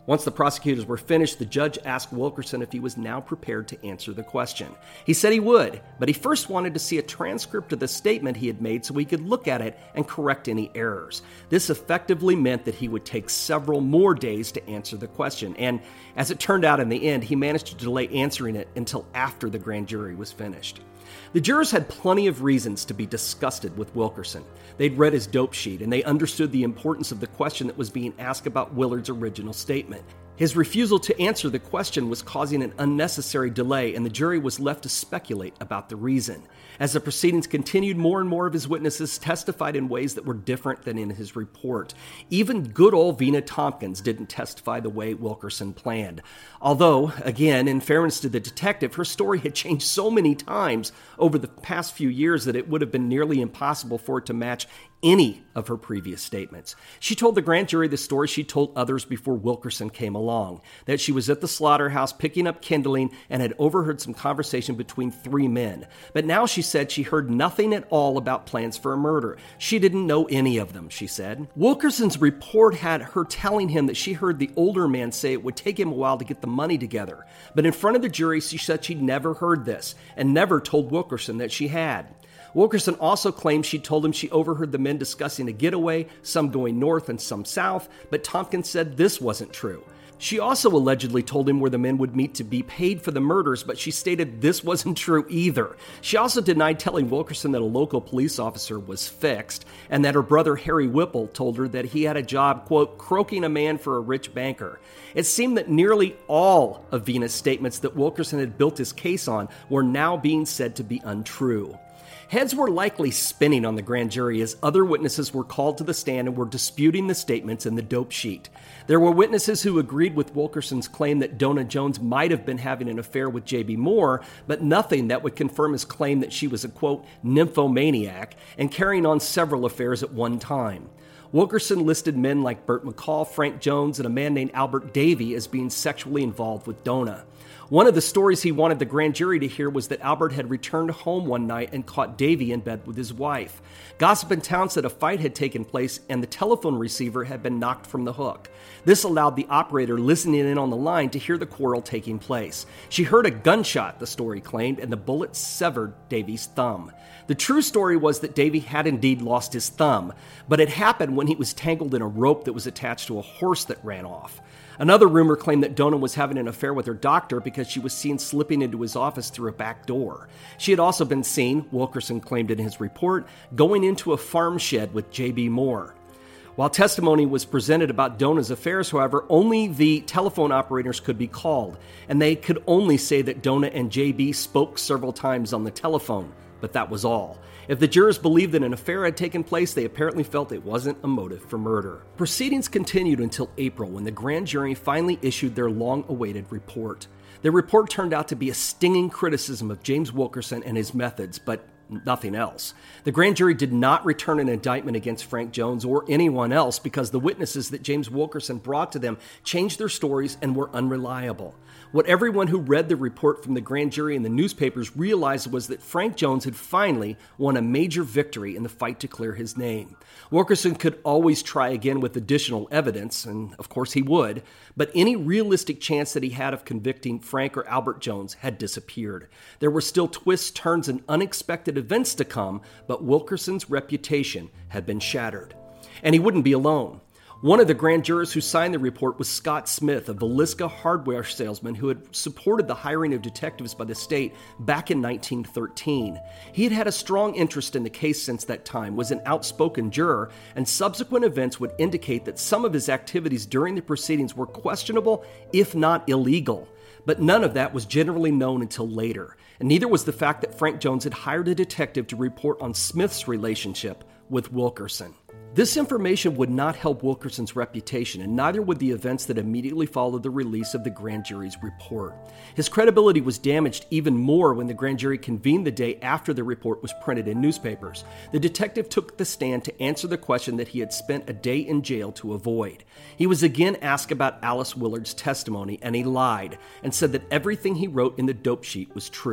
Once the prosecutors were finished, the judge asked Wilkerson if he was now prepared to answer the question. He said he would, but he first wanted to see a transcript of the statement he had made so he could look at it and correct any errors. This effectively meant that he would take several more days to answer the question, and as it turned out in the end, he managed to delay answering it until after the grand jury was finished. The jurors had plenty of reasons to be disgusted with Wilkerson. They'd read his dope sheet, and they understood the importance of the question that was being asked about Willard's original statement. His refusal to answer the question was causing an unnecessary delay, and the jury was left to speculate about the reason. As the proceedings continued, more and more of his witnesses testified in ways that were different than in his report. Even good old Vina Tompkins didn't testify the way Wilkerson planned. Although, again, in fairness to the detective, her story had changed so many times over the past few years that it would have been nearly impossible for it to match any of her previous statements. She told the grand jury the story she told others before Wilkerson came along, that she was at the slaughterhouse picking up kindling and had overheard some conversation between three men. But now she said she heard nothing at all about plans for a murder. She didn't know any of them, she said. Wilkerson's report had her telling him that she heard the older man say it would take him a while to get the money together. But in front of the jury, she said she'd never heard this and never told Wilkerson that she had. Wilkerson also claimed she told him she overheard the men discussing a getaway, some going north and some south, but Tompkins said this wasn't true. She also allegedly told him where the men would meet to be paid for the murders, but she stated this wasn't true either. She also denied telling Wilkerson that a local police officer was fixed, and that her brother Harry Whipple told her that he had a job, quote, croaking a man for a rich banker. It seemed that nearly all of Vina's statements that Wilkerson had built his case on were now being said to be untrue. Heads were likely spinning on the grand jury as other witnesses were called to the stand and were disputing the statements in the dope sheet. There were witnesses who agreed with Wilkerson's claim that Donna Jones might have been having an affair with J.B. Moore, but nothing that would confirm his claim that she was a, quote, nymphomaniac and carrying on several affairs at one time. Wilkerson listed men like Burt McCall, Frank Jones, and a man named Albert Davey as being sexually involved with Donna. One of the stories he wanted the grand jury to hear was that Albert had returned home one night and caught Davey in bed with his wife. Gossip in town said a fight had taken place and the telephone receiver had been knocked from the hook. This allowed the operator listening in on the line to hear the quarrel taking place. She heard a gunshot, the story claimed, and the bullet severed Davey's thumb. The true story was that Davey had indeed lost his thumb, but it happened when he was tangled in a rope that was attached to a horse that ran off. Another rumor claimed that Donna was having an affair with her doctor because she was seen slipping into his office through a back door. She had also been seen, Wilkerson claimed in his report, going into a farm shed with J.B. Moore. While testimony was presented about Donna's affairs, however, only the telephone operators could be called, and they could only say that Donna and J.B. spoke several times on the telephone, but that was all. If the jurors believed that an affair had taken place, they apparently felt it wasn't a motive for murder. Proceedings continued until April, when the grand jury finally issued their long-awaited report. Their report turned out to be a stinging criticism of James Wilkerson and his methods, but nothing else. The grand jury did not return an indictment against Frank Jones or anyone else because the witnesses that James Wilkerson brought to them changed their stories and were unreliable. What everyone who read the report from the grand jury and the newspapers realized was that Frank Jones had finally won a major victory in the fight to clear his name. Wilkerson could always try again with additional evidence, and of course he would, but any realistic chance that he had of convicting Frank or Albert Jones had disappeared. There were still twists, turns, and unexpected events to come, but Wilkerson's reputation had been shattered. And he wouldn't be alone. One of the grand jurors who signed the report was Scott Smith, a Villisca hardware salesman who had supported the hiring of detectives by the state back in 1913. He had had a strong interest in the case since that time, was an outspoken juror, and subsequent events would indicate that some of his activities during the proceedings were questionable, if not illegal. But none of that was generally known until later, and neither was the fact that Frank Jones had hired a detective to report on Smith's relationship with Wilkerson. This information would not help Wilkerson's reputation, and neither would the events that immediately followed the release of the grand jury's report. His credibility was damaged even more when the grand jury convened the day after the report was printed in newspapers. The detective took the stand to answer the question that he had spent a day in jail to avoid. He was again asked about Alice Willard's testimony, and he lied and said that everything he wrote in the dope sheet was true.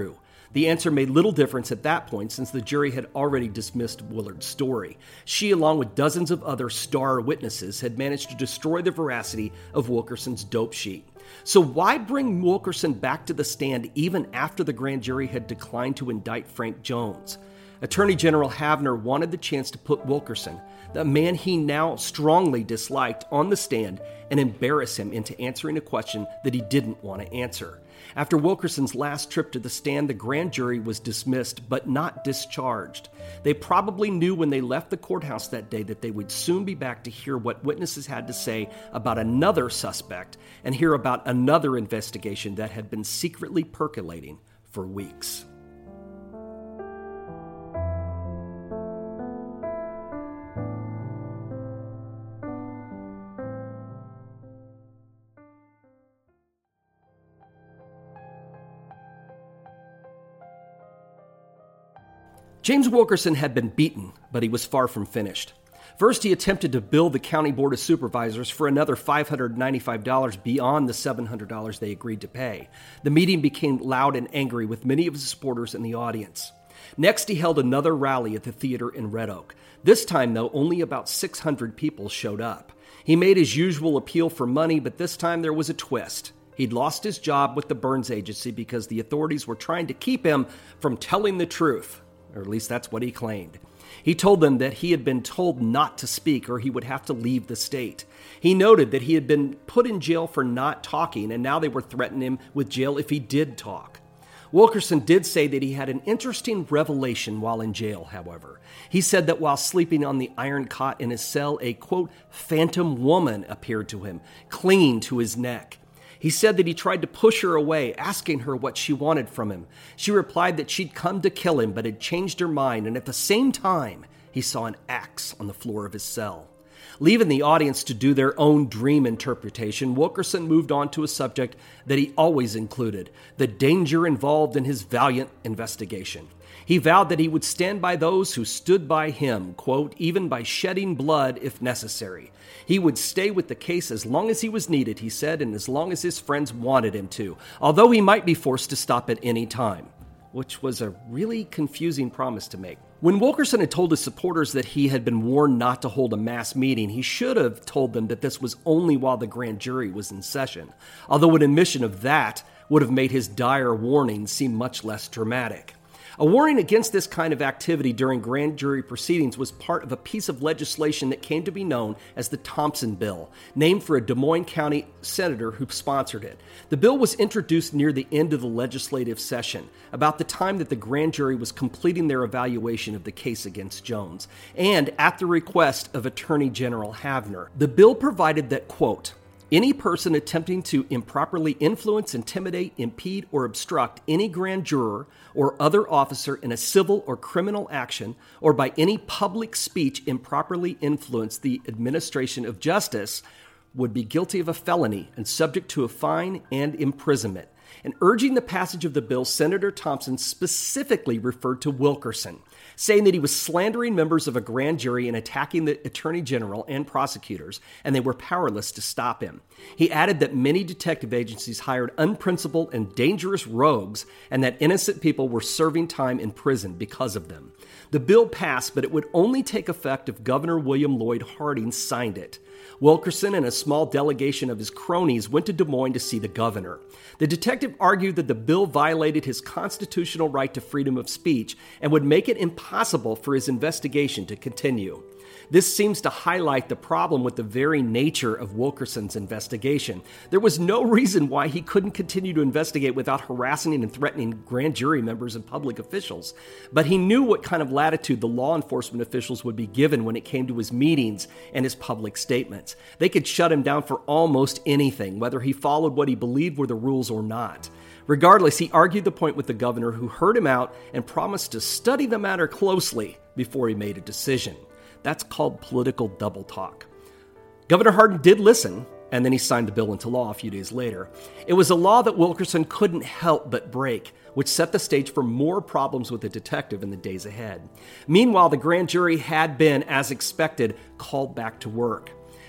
The answer made little difference at that point since the jury had already dismissed Willard's story. She, along with dozens of other star witnesses, had managed to destroy the veracity of Wilkerson's dope sheet. So why bring Wilkerson back to the stand even after the grand jury had declined to indict Frank Jones? Attorney General Havner wanted the chance to put Wilkerson, the man he now strongly disliked, on the stand and embarrass him into answering a question that he didn't want to answer. After Wilkerson's last trip to the stand, the grand jury was dismissed but not discharged. They probably knew when they left the courthouse that day that they would soon be back to hear what witnesses had to say about another suspect and hear about another investigation that had been secretly percolating for weeks. James Wilkerson had been beaten, but he was far from finished. First, he attempted to bill the County Board of Supervisors for another $595 beyond the $700 they agreed to pay. The meeting became loud and angry with many of his supporters in the audience. Next, he held another rally at the theater in Red Oak. This time, though, only about 600 people showed up. He made his usual appeal for money, but this time there was a twist. He'd lost his job with the Burns Agency because the authorities were trying to keep him from telling the truth. Or at least that's what he claimed. He told them that he had been told not to speak or he would have to leave the state. He noted that he had been put in jail for not talking, and now they were threatening him with jail if he did talk. Wilkerson did say that he had an interesting revelation while in jail, however. He said that while sleeping on the iron cot in his cell, a, quote, phantom woman appeared to him, clinging to his neck. He said that he tried to push her away, asking her what she wanted from him. She replied that she'd come to kill him, but had changed her mind, and at the same time, he saw an axe on the floor of his cell. Leaving the audience to do their own dream interpretation, Wilkerson moved on to a subject that he always included, the danger involved in his valiant investigation. He vowed that he would stand by those who stood by him, quote, even by shedding blood if necessary. He would stay with the case as long as he was needed, he said, and as long as his friends wanted him to, although he might be forced to stop at any time, which was a really confusing promise to make. When Wilkerson had told his supporters that he had been warned not to hold a mass meeting, he should have told them that this was only while the grand jury was in session, although an admission of that would have made his dire warning seem much less dramatic. A warning against this kind of activity during grand jury proceedings was part of a piece of legislation that came to be known as the Thompson Bill, named for a Des Moines County senator who sponsored it. The bill was introduced near the end of the legislative session, about the time that the grand jury was completing their evaluation of the case against Jones, and at the request of Attorney General Havner. The bill provided that, quote, any person attempting to improperly influence, intimidate, impede, or obstruct any grand juror or other officer in a civil or criminal action, or by any public speech improperly influence the administration of justice, would be guilty of a felony and subject to a fine and imprisonment. In urging the passage of the bill, Senator Thompson specifically referred to Wilkerson, saying that he was slandering members of a grand jury and attacking the attorney general and prosecutors, and they were powerless to stop him. He added that many detective agencies hired unprincipled and dangerous rogues, and that innocent people were serving time in prison because of them. The bill passed, but it would only take effect if Governor William Lloyd Harding signed it. Wilkerson and a small delegation of his cronies went to Des Moines to see the governor. The detective argued that the bill violated his constitutional right to freedom of speech and would make it impossible for his investigation to continue. This seems to highlight the problem with the very nature of Wilkerson's investigation. There was no reason why he couldn't continue to investigate without harassing and threatening grand jury members and public officials. But he knew what kind of latitude the law enforcement officials would be given when it came to his meetings and his public statements. They could shut him down for almost anything, whether he followed what he believed were the rules or not. Regardless, he argued the point with the governor, who heard him out and promised to study the matter closely before he made a decision. That's called political double talk. Governor Harding did listen, and then he signed the bill into law a few days later. It was a law that Wilkerson couldn't help but break, which set the stage for more problems with the detective in the days ahead. Meanwhile, the grand jury had been, as expected, called back to work.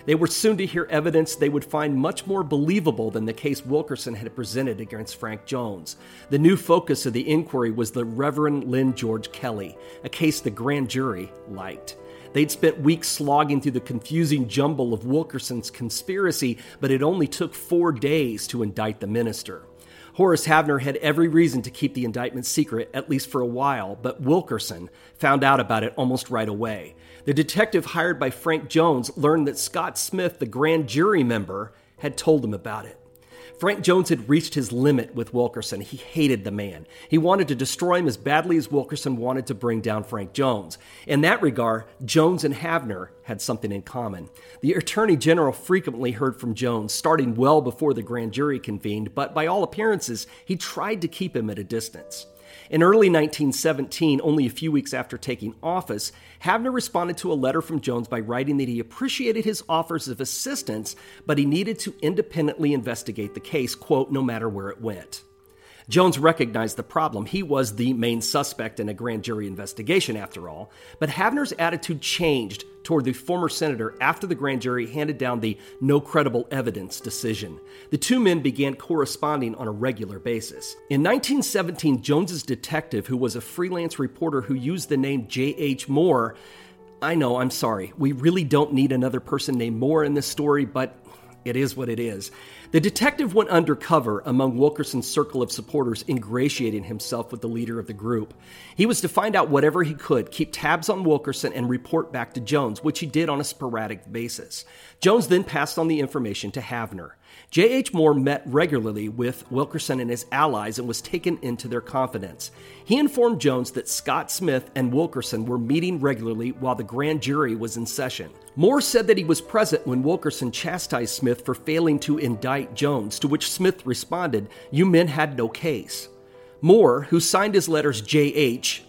They were soon to hear evidence they would find much more believable than the case Wilkerson had presented against Frank Jones. The new focus of the inquiry was the Reverend Lynn George Kelly, a case the grand jury liked. They'd spent weeks slogging through the confusing jumble of Wilkerson's conspiracy, but it only took 4 days to indict the minister. Horace Havner had every reason to keep the indictment secret, at least for a while, but Wilkerson found out about it almost right away. The detective hired by Frank Jones learned that Scott Smith, the grand jury member, had told him about it. Frank Jones had reached his limit with Wilkerson. He hated the man. He wanted to destroy him as badly as Wilkerson wanted to bring down Frank Jones. In that regard, Jones and Havner had something in common. The Attorney General frequently heard from Jones, starting well before the grand jury convened, but by all appearances, he tried to keep him at a distance. In early 1917, only a few weeks after taking office, Havner responded to a letter from Jones by writing that he appreciated his offers of assistance, but he needed to independently investigate the case, quote, no matter where it went. Jones recognized the problem. He was the main suspect in a grand jury investigation, after all. But Havner's attitude changed toward the former senator after the grand jury handed down the no credible evidence decision. The two men began corresponding on a regular basis. In 1917, Jones's detective, who was a freelance reporter who used the name J.H. Moore, I know, I'm sorry, we really don't need another person named Moore in this story, but it is what it is. The detective went undercover among Wilkerson's circle of supporters, ingratiating himself with the leader of the group. He was to find out whatever he could, keep tabs on Wilkerson, and report back to Jones, which he did on a sporadic basis. Jones then passed on the information to Havner. J.H. Moore met regularly with Wilkerson and his allies and was taken into their confidence. He informed Jones that Scott Smith and Wilkerson were meeting regularly while the grand jury was in session. Moore said that he was present when Wilkerson chastised Smith for failing to indict Jones, to which Smith responded, "You men had no case." Moore, who signed his letters J.H.,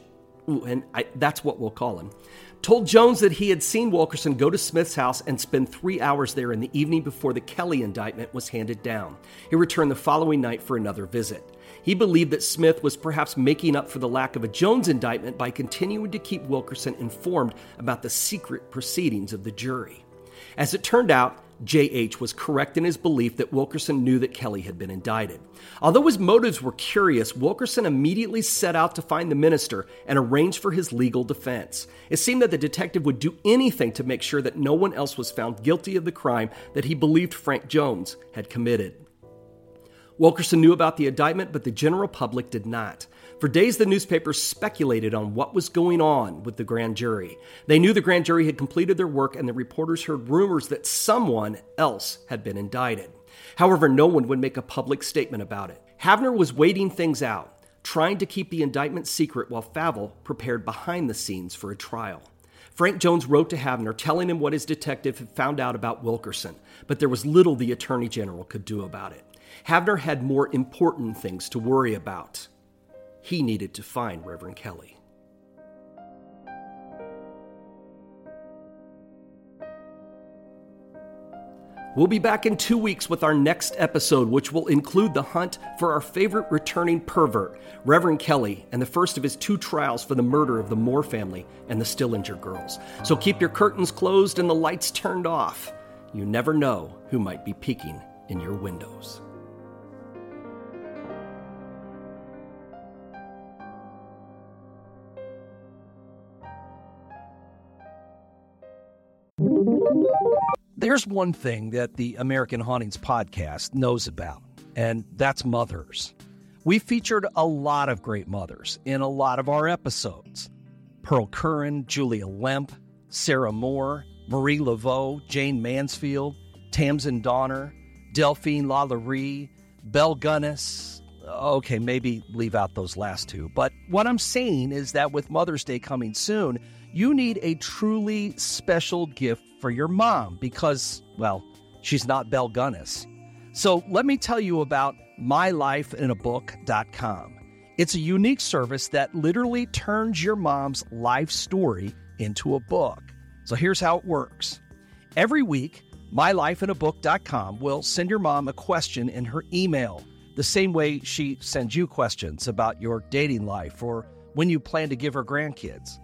that's what we'll call him, told Jones that he had seen Wilkerson go to Smith's house and spend 3 hours there in the evening before the Kelly indictment was handed down. He returned the following night for another visit. He believed that Smith was perhaps making up for the lack of a Jones indictment by continuing to keep Wilkerson informed about the secret proceedings of the jury. As it turned out, J.H. was correct in his belief that Wilkerson knew that Kelly had been indicted. Although his motives were curious, Wilkerson immediately set out to find the minister and arrange for his legal defense. It seemed that the detective would do anything to make sure that no one else was found guilty of the crime that he believed Frank Jones had committed. Wilkerson knew about the indictment, but the general public did not. For days, the newspapers speculated on what was going on with the grand jury. They knew the grand jury had completed their work, and the reporters heard rumors that someone else had been indicted. However, no one would make a public statement about it. Havner was waiting things out, trying to keep the indictment secret while Favell prepared behind the scenes for a trial. Frank Jones wrote to Havner telling him what his detective had found out about Wilkerson, but there was little the Attorney General could do about it. Havner had more important things to worry about. He needed to find Reverend Kelly. We'll be back in 2 weeks with our next episode, which will include the hunt for our favorite returning pervert, Reverend Kelly, and the first of his 2 trials for the murder of the Moore family and the Stillinger girls. So keep your curtains closed and the lights turned off. You never know who might be peeking in your windows. There's one thing that the American Hauntings podcast knows about, and that's mothers. We've featured a lot of great mothers in a lot of our episodes. Pearl Curran, Julia Lemp, Sarah Moore, Marie Laveau, Jane Mansfield, Tamsin Donner, Delphine LaLaurie, Belle Gunness. Okay, maybe leave out those last 2. But what I'm saying is that with Mother's Day coming soon, you need a truly special gift for your mom because, well, she's not Belle Gunness. So let me tell you about mylifeinabook.com. It's a unique service that literally turns your mom's life story into a book. So here's how it works. Every week, mylifeinabook.com will send your mom a question in her email, the same way she sends you questions about your dating life or when you plan to give her grandkids.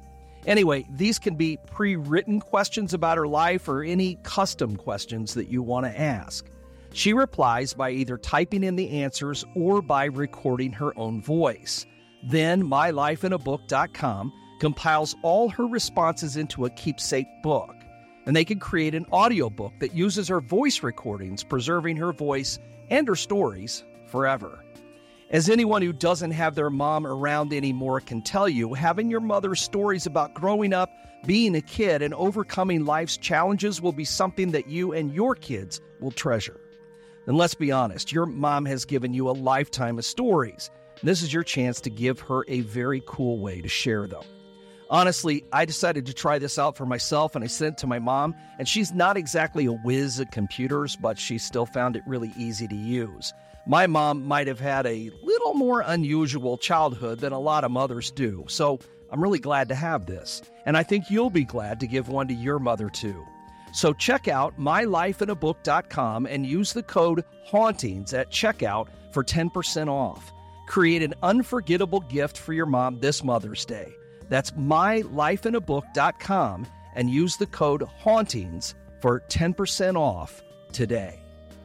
Anyway, these can be pre-written questions about her life or any custom questions that you want to ask. She replies by either typing in the answers or by recording her own voice. Then mylifeinabook.com compiles all her responses into a keepsake book, and they can create an audiobook that uses her voice recordings, preserving her voice and her stories forever. As anyone who doesn't have their mom around anymore can tell you, having your mother's stories about growing up, being a kid, and overcoming life's challenges will be something that you and your kids will treasure. And let's be honest, your mom has given you a lifetime of stories. This is your chance to give her a very cool way to share them. Honestly, I decided to try this out for myself, and I sent it to my mom, and she's not exactly a whiz at computers, but she still found it really easy to use. My mom might have had a little more unusual childhood than a lot of mothers do, so I'm really glad to have this, and I think you'll be glad to give one to your mother too. So check out mylifeinabook.com and use the code HAUNTINGS at checkout for 10% off. Create an unforgettable gift for your mom this Mother's Day. That's mylifeinabook.com and use the code HAUNTINGS for 10% off today.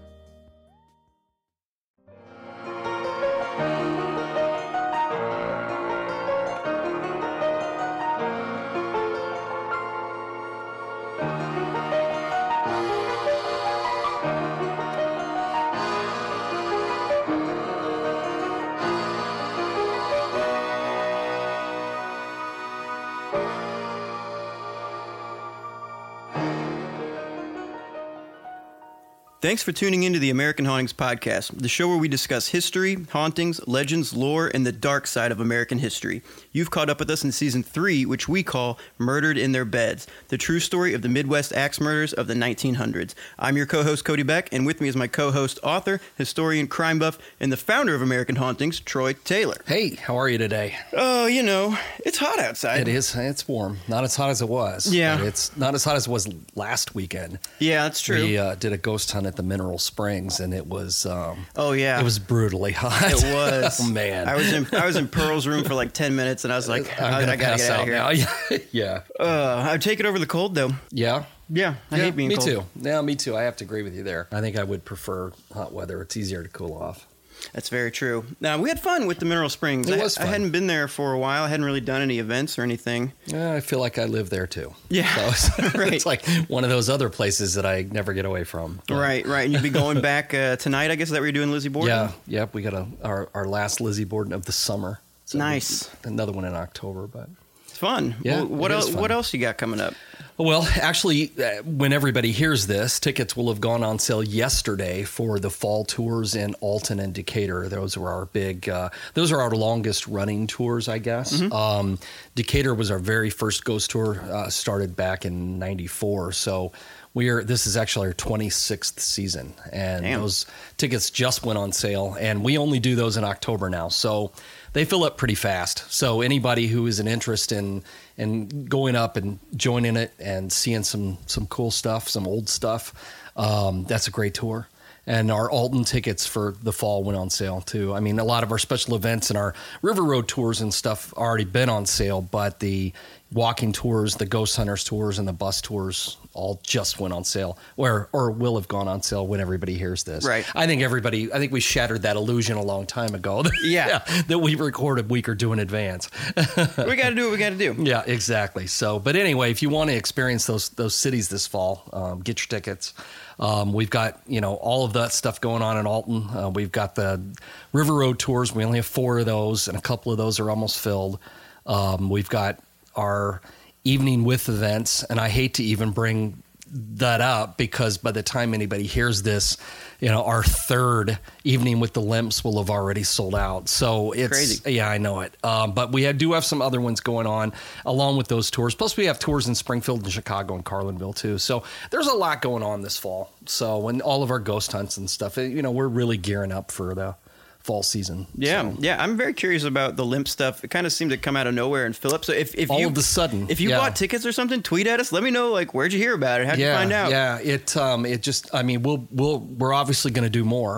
Thanks for tuning into the American Hauntings Podcast, the show where we discuss history, hauntings, legends, lore, and the dark side of American history. You've caught up with us in Season 3, which we call Murdered in Their Beds, the true story of the Midwest axe murders of the 1900s. I'm your co-host, Cody Beck, and with me is my co-host, author, historian, crime buff, and the founder of American Hauntings, Troy Taylor. Hey, how are you today? Oh, you know, it's hot outside. It is. It's warm. Not as hot as it was. Yeah. But it's not as hot as it was last weekend. Yeah, that's true. We did a ghost hunt at the Mineral Springs, and it was oh yeah, it was brutally hot. It was. Oh man, I was in Pearl's room for like 10 minutes, and I was like, I gotta get out of here. Now. Yeah. I'd take it over the cold though. Yeah. I hate being cold. Me too. Yeah, me too. I have to agree with you there. I think I would prefer hot weather. It's easier to cool off. That's very true. Now, we had fun with the Mineral Springs. It was fun. I hadn't been there for a while. I hadn't really done any events or anything. Yeah, I feel like I live there too. Yeah. So right. It's like one of those other places that I never get away from. But. Right. And you'd be going back tonight, I guess. Is that what you're doing, Lizzie Borden? Yeah. Yep. We got our last Lizzie Borden of the summer. So nice. Another one in October, but it's fun. Yeah. Well, what else you got coming up? Well, actually, when everybody hears this, tickets will have gone on sale yesterday for the fall tours in Alton and Decatur. Those were our those are our longest running tours, I guess. Mm-hmm. Decatur was our very first ghost tour, started back in '94. So this is actually our 26th season, and those tickets just went on sale, and we only do those in October now. So they fill up pretty fast. So anybody who is an interest in going up and joining it and seeing some cool stuff, some old stuff, that's a great tour. And our Alton tickets for the fall went on sale too. I mean, a lot of our special events and our River Road tours and stuff already been on sale, but the walking tours, the ghost hunters tours, and the bus tours all just went on sale, or will have gone on sale when everybody hears this. Right. I think we shattered that illusion a long time ago. That we record a week or two in advance. We got to do what we got to do. Yeah, exactly. So, but anyway, if you want to experience those cities this fall, get your tickets. We've got, all of that stuff going on in Alton. We've got the River Road tours. We only have 4 of those, and a couple of those are almost filled. We've got our evening with events, and I hate to even bring that up because by the time anybody hears this, our 3rd evening with the Limps will have already sold out. So it's crazy. Yeah, I know it. But we do have some other ones going on along with those tours. Plus we have tours in Springfield and Chicago and Carlinville too. So there's a lot going on this fall. So when all of our ghost hunts and stuff, we're really gearing up for the fall season. Yeah. I'm very curious about the Limp stuff. It kind of seemed to come out of nowhere in Phillips. So if all you of a sudden, if you bought tickets or something, tweet at us. Let me know, where'd you hear about it? How'd you find out? Yeah, it just, we're obviously going to do more.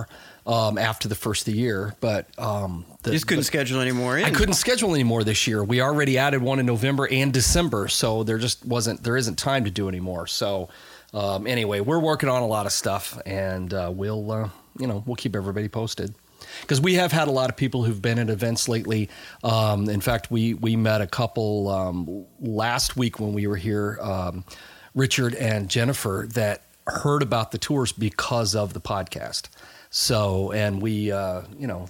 after the first of the year. But you just couldn't schedule any more in. I couldn't schedule any more this year. We already added one in November and December, so there isn't time to do any more. So anyway, we're working on a lot of stuff, and we'll keep everybody posted. Because we have had a lot of people who've been at events lately. In fact, we met a couple last week when we were here, Richard and Jennifer, that heard about the tours because of the podcast. So, and I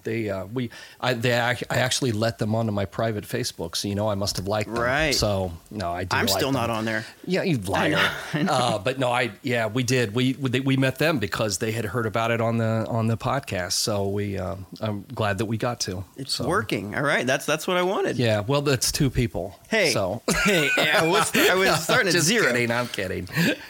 actually let them onto my private Facebook. So, I must have liked them. Right. So, no, I do. I'm like still them. not on there. Yeah, you liar. I know. But no, we did. We met them because they had heard about it on the podcast. So I'm glad that we got to. It's working. All right. That's what I wanted. Yeah. Well, that's two people. Hey. So. Hey. I was starting at Just zero. Kidding, I'm kidding.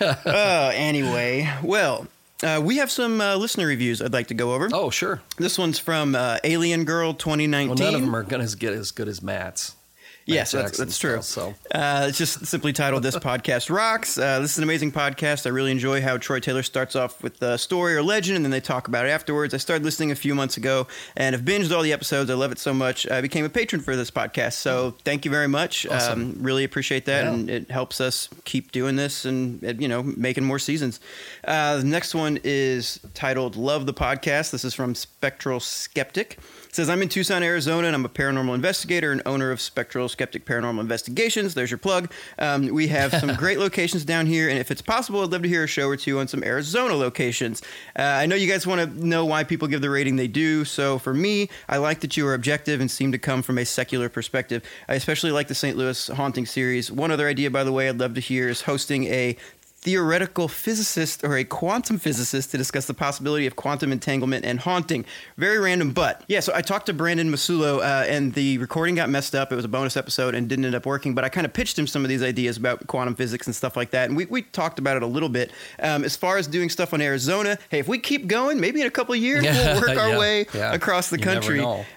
Anyway, well. We have some listener reviews I'd like to go over. Oh, sure. This one's from Alien Girl 2019. Well, none of them are going to get as good as Matt's. Yes, that's true. So it's just simply titled "This Podcast Rocks." This is an amazing podcast. I really enjoy how Troy Taylor starts off with a story or legend, and then they talk about it afterwards. I started listening a few months ago, and have binged all the episodes. I love it so much. I became a patron for this podcast, so thank you very much. Awesome. Really appreciate that, and it helps us keep doing this and making more seasons. The next one is titled "Love the Podcast." This is from Spectral Skeptic. It says, I'm in Tucson, Arizona, and I'm a paranormal investigator and owner of Spectral Skeptic Paranormal Investigations. There's your plug. We have some great locations down here, and if it's possible, I'd love to hear a show or two on some Arizona locations. I know you guys want to know why people give the rating they do, so for me, I like that you are objective and seem to come from a secular perspective. I especially like the St. Louis Haunting series. One other idea, by the way, I'd love to hear is hosting a theoretical physicist or a quantum physicist to discuss the possibility of quantum entanglement and haunting. Very random, but yeah, so I talked to Brandon Masulo and the recording got messed up. It was a bonus episode and didn't end up working, but I kind of pitched him some of these ideas about quantum physics and stuff like that, and we talked about it a little bit. As far as doing stuff on Arizona, hey, if we keep going, maybe in a couple of years, we'll work our way across the country.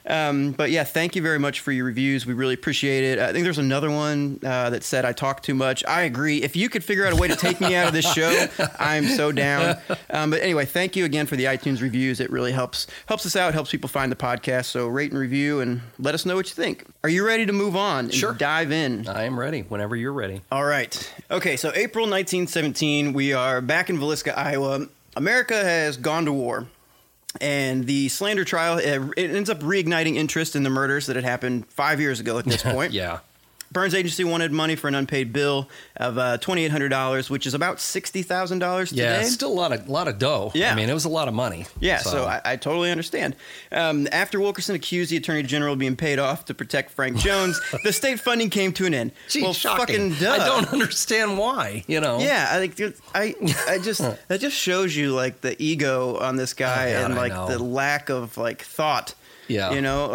But yeah, thank you very much for your reviews. We really appreciate it. I think there's another one that said I talk too much. I agree. If you could figure out a way to take me out of this show, I'm so down. But anyway, thank you again for the iTunes reviews. It really helps us out, helps people find the podcast. So rate and review and let us know what you think. Are you ready to move on and dive in? I am ready whenever you're ready. All right. Okay, so April 1917, we are back in Villisca, Iowa. America has gone to war. And the slander trial, it ends up reigniting interest in the murders that had happened 5 years ago at this point. Yeah. Burns Agency wanted money for an unpaid bill of $2,800, which is about $60,000 today. Yeah, still a lot of dough. Yeah. I mean, it was a lot of money. Yeah, so I totally understand. After Wilkerson accused the Attorney General of being paid off to protect Frank Jones, the state funding came to an end. Gee, well, shocking. fucking duh. I don't understand why, Yeah, I just that just shows you like the ego on this guy and like the lack of like thought. Yeah.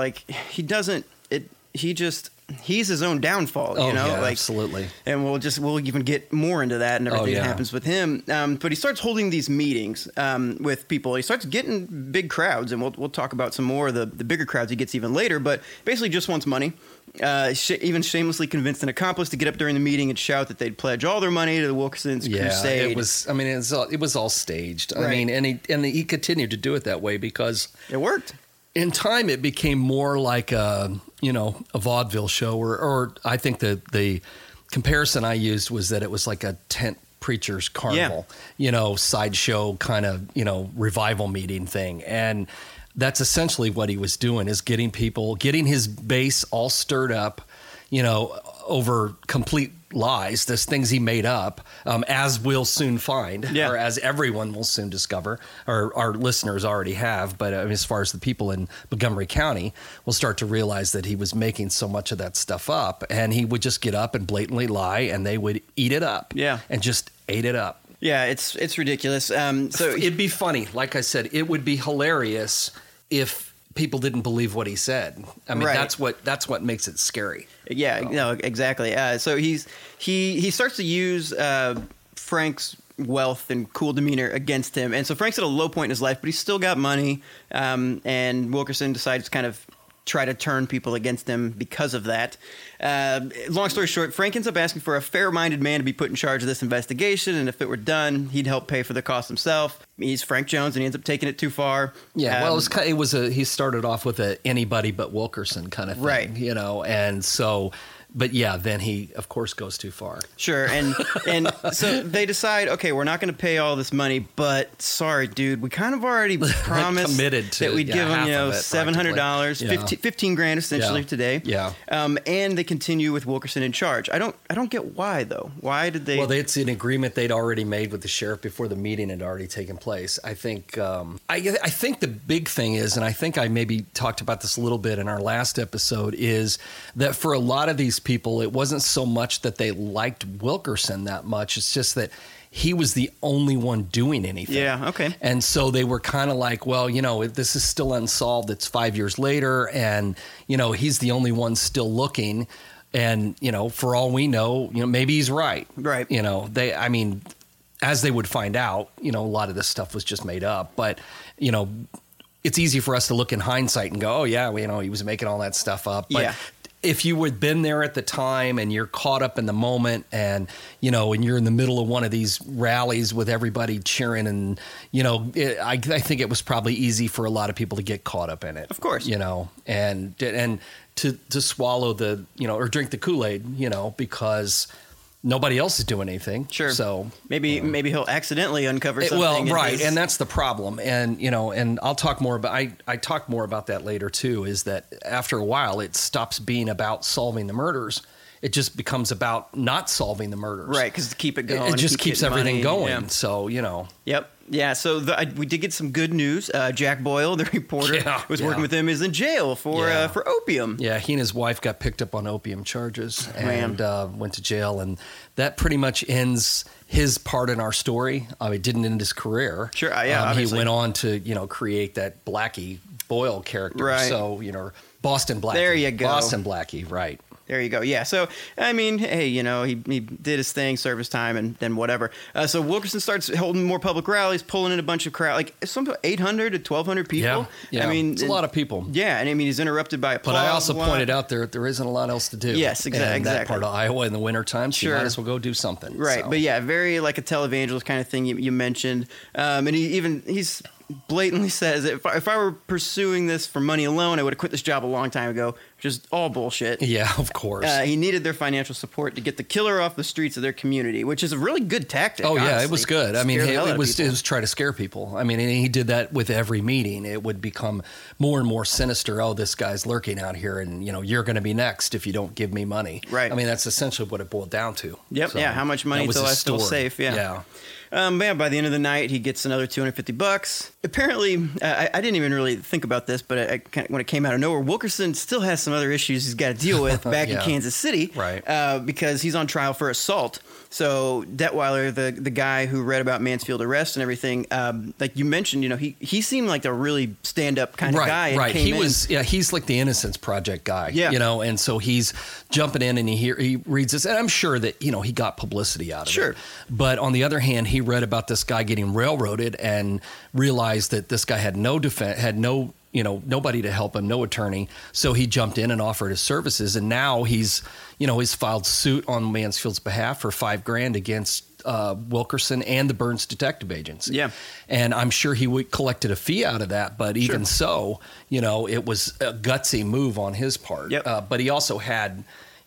He's his own downfall, absolutely. And we'll even get more into that and everything that happens with him. But he starts holding these meetings with people. He starts getting big crowds, and we'll talk about some more of the bigger crowds he gets even later. But basically, just wants money. Even shamelessly convinced an accomplice to get up during the meeting and shout that they'd pledge all their money to the Wilkerson's crusade. It was. I mean, it was all staged. Right. I mean, and he continued to do it that way because it worked. In time, it became more like a vaudeville show, or I think the comparison I used was that it was like a tent preacher's carnival, sideshow kind of, revival meeting thing. And that's essentially what he was doing, is getting his base all stirred up, over complete lies, there's things he made up, as we'll soon find, or as everyone will soon discover, or our listeners already have. But as far as the people in Montgomery County will start to realize that he was making so much of that stuff up, and he would just get up and blatantly lie, and they would eat it up, and just ate it up. Yeah, it's ridiculous. So it'd be funny, like I said, it would be hilarious if people didn't believe what he said. I mean, that's what makes it scary. Yeah, no, exactly. So he starts to use Frank's wealth and cool demeanor against him, and so Frank's at a low point in his life, but he's still got money. And Wilkerson decides to kind of try to turn people against him because of that. Long story short, Frank ends up asking for a fair-minded man to be put in charge of this investigation, and if it were done, he'd help pay for the cost himself. He's Frank Jones, and he ends up taking it too far. Yeah, well, he started off with a anybody but Wilkerson kind of thing, right? And so. But yeah, then he, of course, goes too far. Sure, and so they decide, okay, we're not going to pay all this money, but sorry, dude, we kind of already promised committed to, that we'd give him, $700, 15 grand essentially today. Yeah. And they continue with Wilkerson in charge. I don't get why though. Why did they? Well, it's an agreement they'd already made with the sheriff before the meeting had already taken place. I think. I think the big thing is, and I think I maybe talked about this a little bit in our last episode, is that for a lot of these people, it wasn't so much that they liked Wilkerson that much. It's just that he was the only one doing anything. Yeah, okay. And so they were kind of like, well, this is still unsolved. It's 5 years later, and, he's the only one still looking. And, for all we know, maybe he's right. Right. As they would find out, a lot of this stuff was just made up. But, it's easy for us to look in hindsight and go, oh, yeah, he was making all that stuff up. But yeah. If you had been there at the time and you're caught up in the moment and, and you're in the middle of one of these rallies with everybody cheering and, I think it was probably easy for a lot of people to get caught up in it. Of course. And to swallow the, or drink the Kool-Aid, because nobody else is doing anything. Sure. So maybe he'll accidentally uncover something. Well, right. And that's the problem. And, and I'll talk more about, I talk more about that later too, is that after a while it stops being about solving the murders. It just becomes about not solving the murders. Right. Because to keep it going. It just keeps everything money, going. Yeah. So, Yep. Yeah, so we did get some good news. Jack Boyle, the reporter, was working with him, is in jail for opium. Yeah, he and his wife got picked up on opium charges and went to jail. And that pretty much ends his part in our story. It didn't end his career. Sure, yeah, he went on to, create that Blackie Boyle character. Right. So, Boston Blackie. There you go. Boston Blackie, right. There you go. Yeah. So, I mean, hey, he did his thing, served his time, and then whatever. So Wilkerson starts holding more public rallies, pulling in a bunch of crowd, like some 800 to 1,200 people. Yeah. I mean, it's a lot of people. Yeah. And I mean, he's interrupted by applause. But I also pointed out there isn't a lot else to do. Yes, exactly. In that part of Iowa in the wintertime, so sure. You might as well go do something. Right. So. But yeah, very like a televangelist kind of thing you mentioned. And he's blatantly says, if I were pursuing this for money alone, I would have quit this job a long time ago, which is all bullshit. Yeah, of course. He needed their financial support to get the killer off the streets of their community, which is a really good tactic. Oh, yeah, honestly. it was good. I mean, it was try to scare people. I mean, and he did that with every meeting. It would become more and more sinister. Oh, this guy's lurking out here, and, you're going to be next if you don't give me money. Right. I mean, that's essentially what it boiled down to. Yep, So, yeah, how much money until I feel safe, yeah. But by the end of the night, he gets another $250. Apparently, I didn't even really think about this, but when it came out of nowhere, Wilkerson still has some other issues he's got to deal with back in Kansas City, right? Because he's on trial for assault. So Detweiler, the guy who read about Mansfield arrest and everything, like you mentioned, he seemed like a really stand-up kind of guy. Right, he's like the Innocence Project guy, and so he's jumping in and he reads this, and I'm sure that he got publicity out of it. But on the other hand, he read about this guy getting railroaded and realized that this guy had no defense, had no nobody to help him, no attorney. So he jumped in and offered his services. And now he's filed suit on Mansfield's behalf for $5,000 against Wilkerson and the Burns Detective Agency. Yeah. And I'm sure he collected a fee out of that. But even so, it was a gutsy move on his part. Yep. But he also had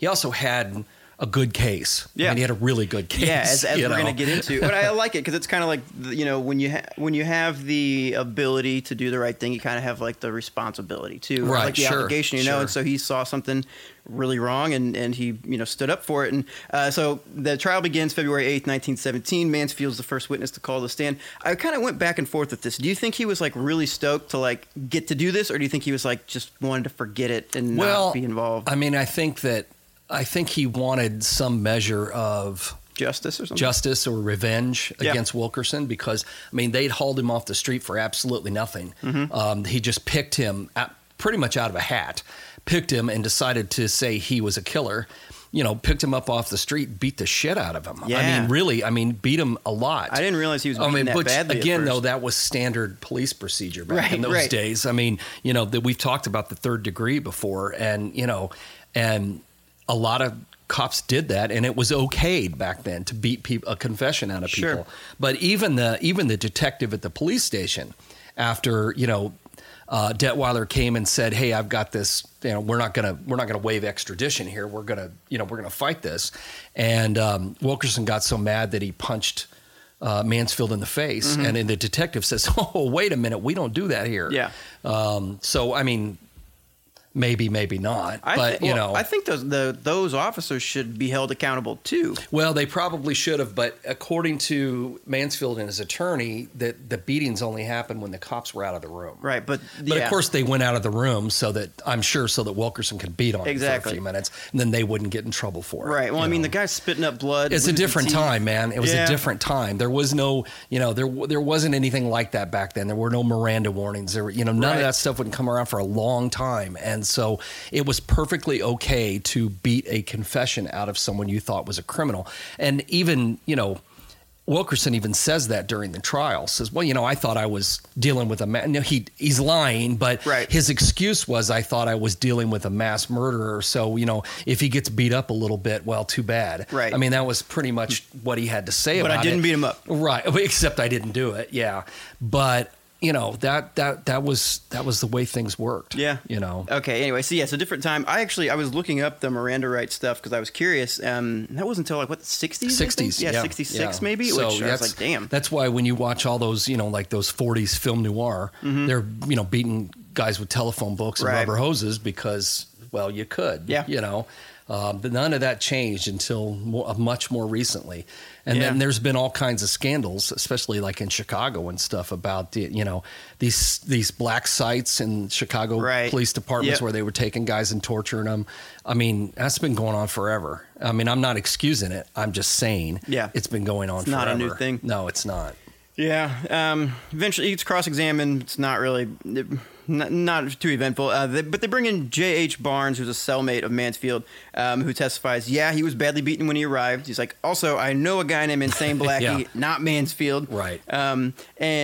a good case. Yeah. I mean, he had a really good case. Yeah, as we're going to get into. But I like it because it's kind of like, when you have the ability to do the right thing, you kind of have like the responsibility too. Right, like the obligation, And so he saw something really wrong and he, stood up for it. And so the trial begins February 8th, 1917. Mansfield's the first witness to call the stand. I kind of went back and forth with this. Do you think he was like really stoked to like get to do this? Or do you think he was like just wanted to forget it and not be involved? I mean, I think he wanted some measure of justice or something? Justice or revenge against Wilkerson because, I mean, they'd hauled him off the street for absolutely nothing. Mm-hmm. He just picked him pretty much out of a hat, picked him and decided to say he was a killer. picked him up off the street, beat the shit out of him. Yeah. I mean, really, beat him a lot. I didn't realize he was beaten that badly. Again, though, that was standard police procedure back in those days. I mean, that we've talked about the third degree before, and and a lot of cops did that, and it was okayed back then to beat a confession out of people. Sure. But even the detective at the police station, after Detweiler came and said, "Hey, I've got this. We're not gonna waive extradition here. We're gonna fight this." And Wilkerson got so mad that he punched Mansfield in the face, and then the detective says, "Oh, wait a minute, we don't do that here." Yeah. So I mean, maybe not, but I think those officers should be held accountable too. Well, they probably should have, but according to Mansfield and his attorney, that the beatings only happened when the cops were out of the room. Right, but of course they went out of the room so that Wilkerson could beat on him for a few minutes, and then they wouldn't get in trouble for it. Right. Well, the guy's spitting up blood. It's a different time, man. It was a different time. There was no, there wasn't anything like that back then. There were no Miranda warnings. There were, none of that stuff wouldn't come around for a long time, and so it was perfectly okay to beat a confession out of someone you thought was a criminal. And even, Wilkerson even says that during the trial. Says, well, I thought I was dealing with a man. No, he's lying, but his excuse was, I thought I was dealing with a mass murderer. So, if he gets beat up a little bit, well, too bad. Right. That was pretty much what he had to say about it. But I didn't beat him up. Right. Except I didn't do it. Yeah. But that was the way things worked. Yeah. Okay. Anyway, so it's a different time. I was looking up the Miranda rights stuff because I was curious. That wasn't until the 60s? 60s. Yeah, 66 maybe. So which I was like, damn. That's why when you watch all those, like those 40s film noir, they're beating guys with telephone books and rubber hoses because, well, you could. Yeah. But none of that changed until much more recently. And then there's been all kinds of scandals, especially like in Chicago and stuff about these black sites in Chicago police departments where they were taking guys and torturing them. That's been going on forever. I'm not excusing it. I'm just saying it's been going on forever. It's not a new thing. No, it's not. Yeah. Eventually, it's cross-examined. It's not really... Not too eventful, but they bring in J.H. Barnes, who's a cellmate of Mansfield, who testifies, he was badly beaten when he arrived. He's like, also, I know a guy named Insane Blackie, not Mansfield. Right. And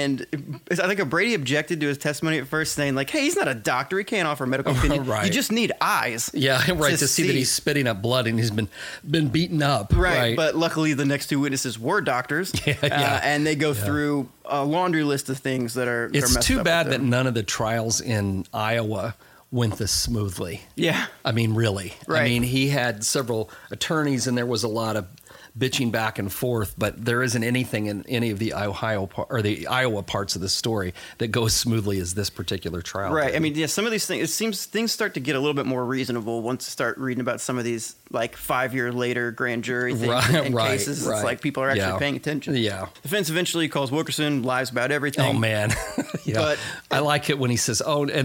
I think Brady objected to his testimony at first, saying, hey, he's not a doctor. He can't offer a medical opinion. Right. You just need eyes. Yeah, right, to see that he's spitting up blood and he's been beaten up. Right, but luckily the next two witnesses were doctors. And they go through a laundry list of things that are It's messed too up bad that none of the trials in Iowa went this smoothly. Yeah. Really. Right. He had several attorneys and there was a lot of bitching back and forth, but there isn't anything in any of the Iowa parts of the story that goes smoothly as this particular trial. Right. Some of these things, it seems things start to get a little bit more reasonable once you start reading about some of these 5 years later grand jury things and cases. It's like people are actually paying attention. Yeah. Defense eventually calls Wilkerson, lies about everything. Oh man. But I like it when he says,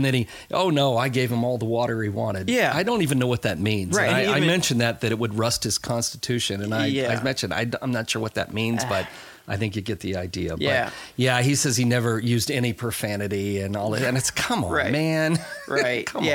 no, I gave him all the water he wanted. Yeah. I don't even know what that means. Right. I mentioned that it would rust his constitution, and I mentioned I'm not sure what that means, but I think you get the idea. But he says he never used any profanity and all that. And it's, come on, man. Right. Come on.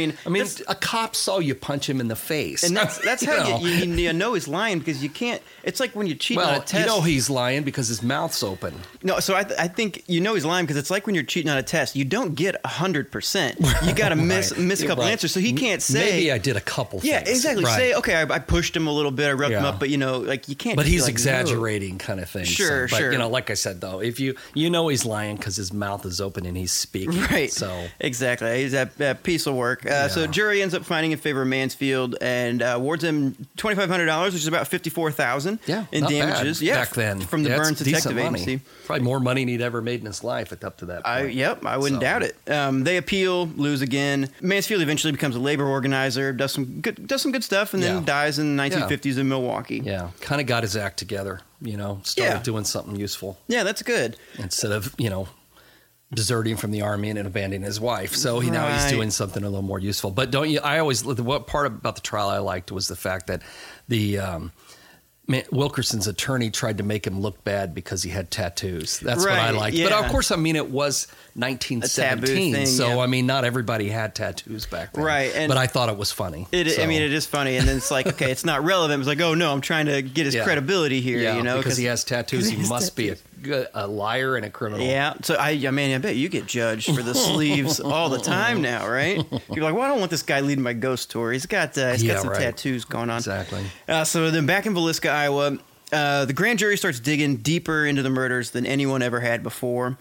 A cop saw you punch him in the face. And that's how you know he's lying, because you can't, it's like when you cheat on a test. You know he's lying because his mouth's open. No, so I think he's lying because it's like when you're cheating on a test. You don't get 100%. You got to miss a couple answers. So he can't say. Maybe I did a couple things. Yeah, exactly. Right. Say, okay, I pushed him a little bit, I rubbed him up, but you can't. But he's exaggerating kind of thing. Sure. Like I said, though, if he's lying because his mouth is open and he's speaking. Right. So exactly. He's that piece of work. So jury ends up finding in favor of Mansfield and awards him $2,500, which is about $54,000 in damages. Bad back then, from the Burns Detective Agency. Probably more money than he'd ever made in his life up to that point. I wouldn't doubt it. They appeal, lose again. Mansfield eventually becomes a labor organizer, does some good stuff, and then dies in the 1950s in Milwaukee. Yeah, kind of got his act together. Started doing something useful. Yeah, that's good. Instead of deserting from the army and abandoning his wife. So now he's doing something a little more useful. But what part about the trial I liked was the fact that Wilkerson's attorney tried to make him look bad because he had tattoos. That's what I liked. Yeah. But of course, I mean, it was 1917, thing, so yeah. I mean, not everybody had tattoos back then. Right. But I thought it was funny. I mean, it is funny, and then it's like, okay, it's not relevant. It's like, oh no, I'm trying to get his credibility here, yeah, you know, because he has tattoos. He must be a liar and a criminal. Yeah. So I bet you get judged for the sleeves all the time now, right? You're like, well, I don't want this guy leading my ghost tour. He's got some tattoos going on. Exactly. So then back in Villisca, Iowa. The grand jury starts digging deeper into the murders than anyone ever had before.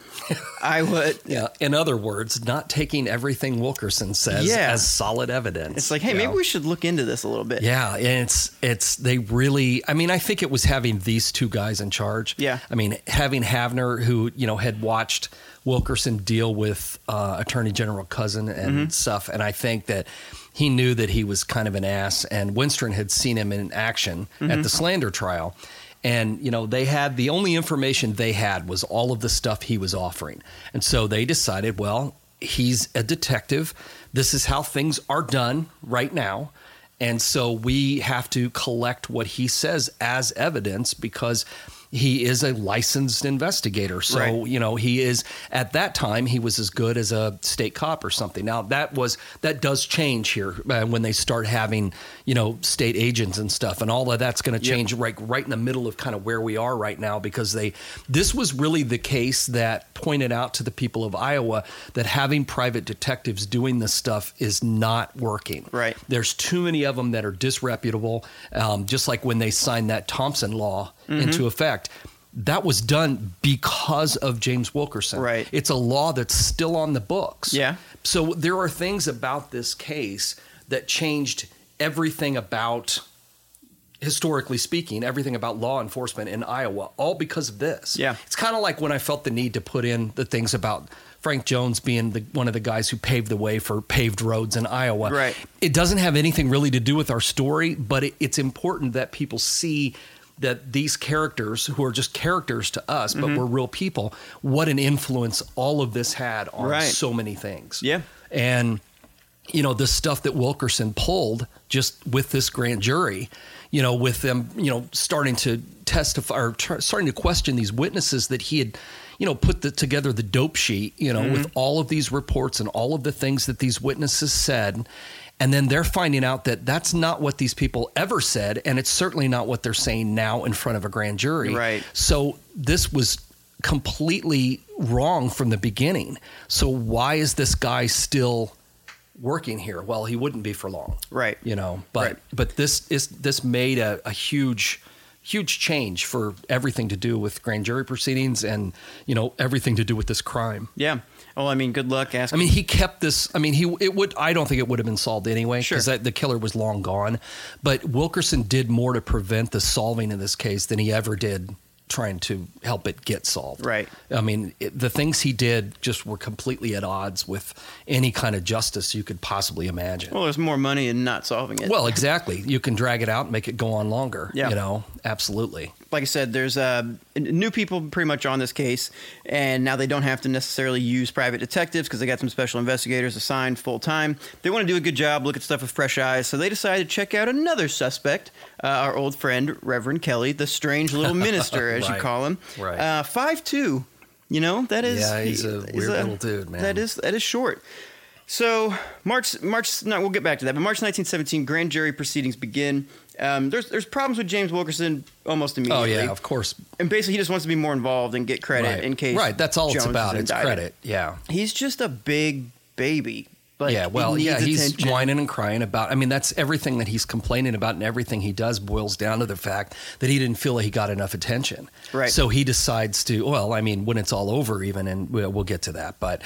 In other words, not taking everything Wilkerson says as solid evidence. It's like, hey, maybe we should look into this a little bit. Yeah, and they really. I mean, I think it was having these two guys in charge. Yeah. I mean, having Havner, who had watched Wilkerson deal with Attorney General Cousin and stuff, and I think that he knew that he was kind of an ass, and Winstron had seen him in action at the slander trial. And, they had the only information they had was all of the stuff he was offering. And so they decided, well, he's a detective. This is how things are done right now. And so we have to collect what he says as evidence because he is a licensed investigator. So, he is, at that time, he was as good as a state cop or something. Now, that does change here when they start having, state agents and stuff. And all of that's going to change right in the middle of kind of where we are right now, because this was really the case that pointed out to the people of Iowa that having private detectives doing this stuff is not working. Right. There's too many of them that are disreputable, just like when they signed that Thompson law into effect. That was done because of James Wilkerson. Right. It's a law that's still on the books. Yeah. So there are things about this case that changed everything about, historically speaking, everything about law enforcement in Iowa, all because of this. Yeah. It's kind of like when I felt the need to put in the things about Frank Jones being one of the guys who paved the way for paved roads in Iowa. Right. It doesn't have anything really to do with our story, but it's important that people see that these characters, who are just characters to us, but we're real people, what an influence all of this had on so many things. Yeah. And, the stuff that Wilkerson pulled just with this grand jury, with them, starting to testify or starting to question these witnesses that he had, put together the dope sheet, with all of these reports and all of the things that these witnesses said. And then they're finding out that that's not what these people ever said, and it's certainly not what they're saying now in front of a grand jury. Right. So this was completely wrong from the beginning. So why is this guy still working here? Well, he wouldn't be for long. Right. But this made a huge change for everything to do with grand jury proceedings and, everything to do with this crime. Yeah. Well, I mean, good luck asking. I mean, he kept this. I mean, I don't think it would have been solved anyway, Sure. because the killer was long gone. But Wilkerson did more to prevent the solving of this case than he ever did trying to help it get solved. Right. I mean, the things he did just were completely at odds with any kind of justice you could possibly imagine. Well, there's more money in not solving it. Well, exactly. You can drag it out and make it go on longer. Yeah. Absolutely. Like I said, there's new people pretty much on this case, and now they don't have to necessarily use private detectives because they got some special investigators assigned full time. They want to do a good job, look at stuff with fresh eyes, so they decided to check out another suspect, our old friend, Reverend Kelly, the strange little minister, as you call him. Right. 5'2". That is... Yeah, he's a weird little dude, man. That is short. So we'll get back to that, but March 1917, grand jury proceedings begin. There's problems with James Wilkerson almost immediately. Oh, yeah, of course. And basically, he just wants to be more involved and get credit in case. Right, that's all Jones it's about. is It's indicted. credit. Yeah. He's just a big baby. Like, he's attention. whining and crying about. I mean, that's everything that he's complaining about, and everything he does boils down to the fact that he didn't feel like he got enough attention. Right. So he decides to. Well, I mean, when it's all over, even, and we'll get to that, but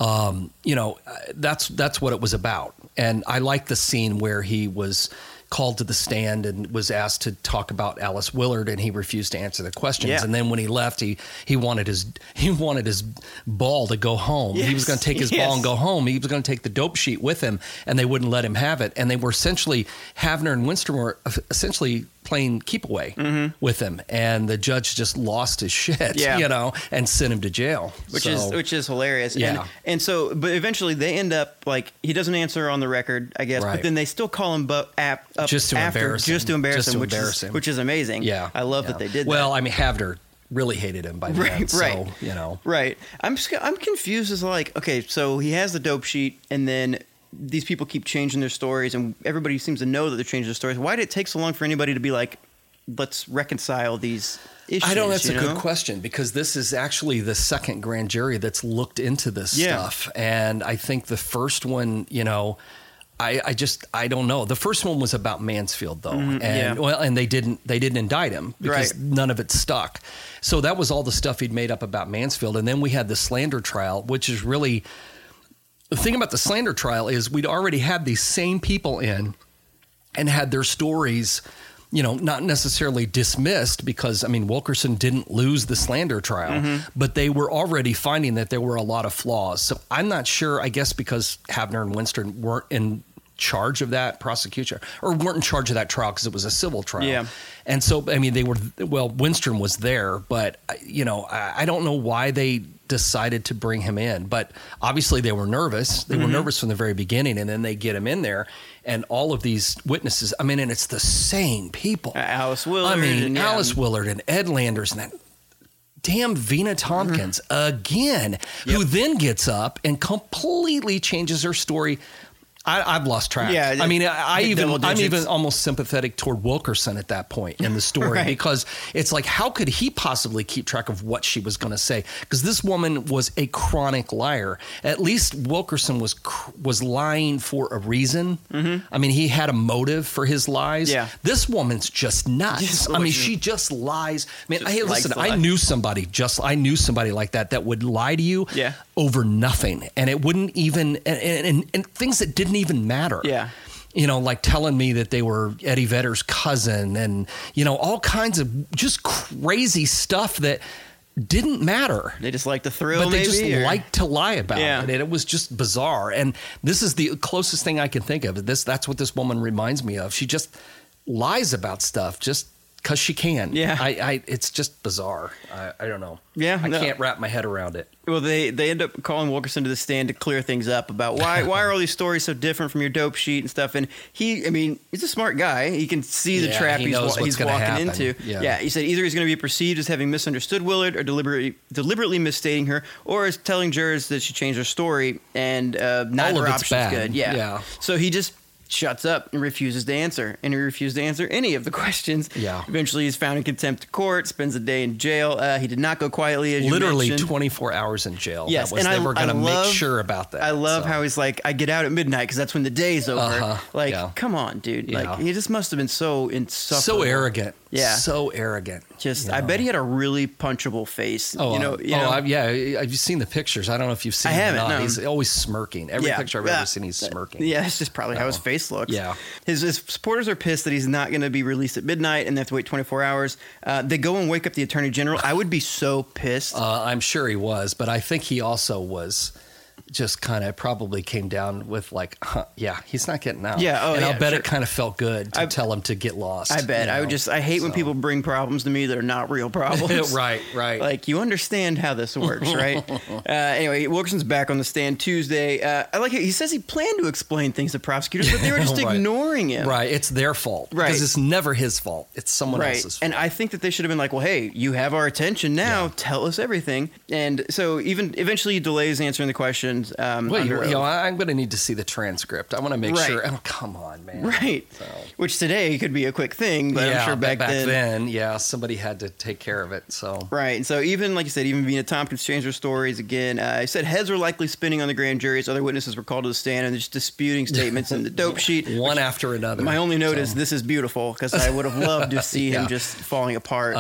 that's what it was about. And I like the scene where he was called to the stand and was asked to talk about Alice Willard, and he refused to answer the questions. Yeah. And then when he left, he wanted his ball to go home. Yes. He was going to take his ball and go home. He was going to take the dope sheet with him, and they wouldn't let him have it. And they were essentially, Havner and Winstrom were essentially playing keep away with him, and the judge just lost his shit, and sent him to jail. Which is hilarious. Yeah. And so, but eventually they end up like, he doesn't answer on the record, I guess, but then they still call him up just to embarrass him, which is amazing. Yeah. I love that they did that. Well, I mean, Havner really hated him by then. So, Right. I'm confused as like, okay, so he has the dope sheet, and then these people keep changing their stories, and everybody seems to know that they're changing their stories. Why did it take so long for anybody to be like, let's reconcile these issues? I don't know. That's a good question, because this is actually the second grand jury that's looked into this stuff. And I think the first one, I don't know. The first one was about Mansfield, though, and they didn't indict him because none of it stuck. So that was all the stuff he'd made up about Mansfield, and then we had the slander trial, which is really the thing about the slander trial is we'd already had these same people in and had their stories, not necessarily dismissed because, Wilkerson didn't lose the slander trial, but they were already finding that there were a lot of flaws. So I'm not sure, I guess because Havner and Winston weren't in charge of that prosecution or weren't in charge of that trial because it was a civil trial. Yeah. And so, Winston was there, but, I don't know why they decided to bring him in, but obviously they were nervous. They were nervous from the very beginning, and then they get him in there and all of these witnesses, and it's the same people. Alice Willard. Alice Willard and Ed Landers and that damn Vina Tompkins again, who then gets up and completely changes her story. I've lost track. Yeah, I'm even almost sympathetic toward Wilkerson at that point in the story because it's like, how could he possibly keep track of what she was going to say? Because this woman was a chronic liar. At least Wilkerson was lying for a reason. He had a motive for his lies. Yeah. This woman's just nuts. She just lies. Hey, listen, I knew somebody like that would lie to you over nothing, and it wouldn't even and things that didn't even matter. Yeah. Like telling me that they were Eddie Vedder's cousin and, all kinds of just crazy stuff that didn't matter. They just like the thrill, but they just liked to lie about it. And it was just bizarre. And this is the closest thing I can think of. That's what this woman reminds me of. She just lies about stuff just because she can. Yeah. It's just bizarre. I don't know. Yeah. I can't wrap my head around it. Well, they end up calling Wilkerson to the stand to clear things up about why are all these stories so different from your dope sheet and stuff. And he's a smart guy. He can see the trap he's walking into. Yeah. He said either he's going to be perceived as having misunderstood Willard or deliberately misstating her, or as telling jurors that she changed her story, and neither option's good. Yeah. So he just shuts up and refuses to answer. And he refused to answer any of the questions. Yeah. Eventually, he's found in contempt of court, spends a day in jail. He did not go quietly, as literally you mentioned. 24 hours in jail. Yes. They were going to make sure about that. I love how he's like, I get out at midnight because that's when the day's over. Come on, dude. Yeah. Like, he just must have been so insufferable. So arrogant. Yeah. So arrogant. I bet he had a really punchable face. I've seen the pictures. I don't know if you've seen him or not. No. He's always smirking. Every picture I've ever seen, he's smirking. Yeah, that's just probably how his face looks. Yeah. His supporters are pissed that he's not going to be released at midnight and they have to wait 24 hours. They go and wake up the attorney general. I would be so pissed. I'm sure he was, but I think he also was just kind of probably came down with like, he's not getting out. Yeah. And I'll bet it kind of felt good to tell him to get lost. I bet. I hate when people bring problems to me that are not real problems. Right. Like, you understand how this works, right? Anyway, Wilkerson's back on the stand Tuesday. I like it. He says he planned to explain things to prosecutors, but they were just ignoring him. Right. It's their fault. Right. Because it's never his fault. It's someone else's fault. And I think that they should have been like, well, hey, you have our attention now. Yeah. Tell us everything. And so even eventually he delays answering the questions. I'm going to need to see the transcript. I want to make sure. Oh, come on, man. Right. So. Which today could be a quick thing, but I'm sure back then, somebody had to take care of it. So right. And so even, like you said, even Vina Tompkins changed her stories again. He said heads were likely spinning on the grand jury as other witnesses were called to the stand and just disputing statements in the dope sheet. One after another. My only note is this is beautiful because I would have loved to see him just falling apart.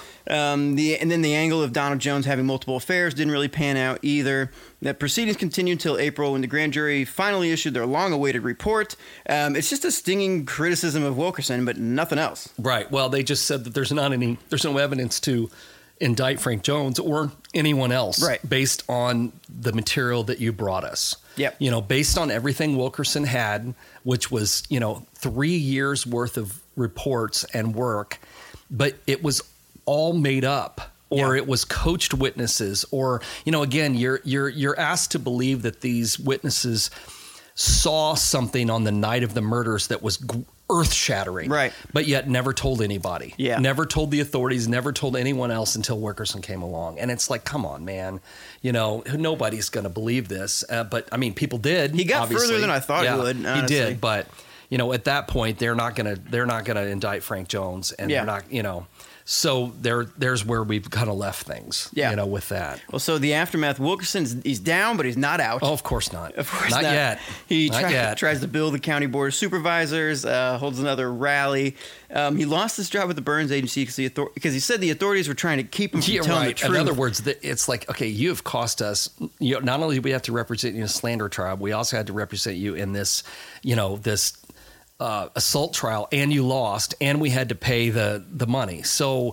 And then the angle of Donald Jones having multiple affairs didn't really pan out either. The proceedings continued until April when the grand jury finally issued their long-awaited report. It's just a stinging criticism of Wilkerson, but nothing else. Right. Well, they just said that there's no evidence to indict Frank Jones or anyone else based on the material that you brought us. Yep. Based on everything Wilkerson had, which was, 3 years worth of reports and work, but it was all made up. Or it was coached witnesses, or, you know, again, you're asked to believe that these witnesses saw something on the night of the murders that was earth-shattering, right? But yet never told anybody. Never told the authorities, never told anyone else until Wilkerson came along. And it's like, come on, man, you know, nobody's going to believe this. But I mean, people did. He got further than I thought he would. Honestly. He did, but you know, at that point, they're not gonna indict Frank Jones, and they're not, you know. So there's where we've kind of left things, you know, with that. Well, so the aftermath, he's down, but he's not out. Oh, of course not. Of course not. Yet. He tries to bill the county board of supervisors, holds another rally. He lost his job with the Burns Agency because he said the authorities were trying to keep him from telling the truth. In other words, it's like, okay, you have cost us, you know, not only do we have to represent you in a slander trial, we also had to represent you in this, you know, this assault trial, and you lost, and we had to pay the money. So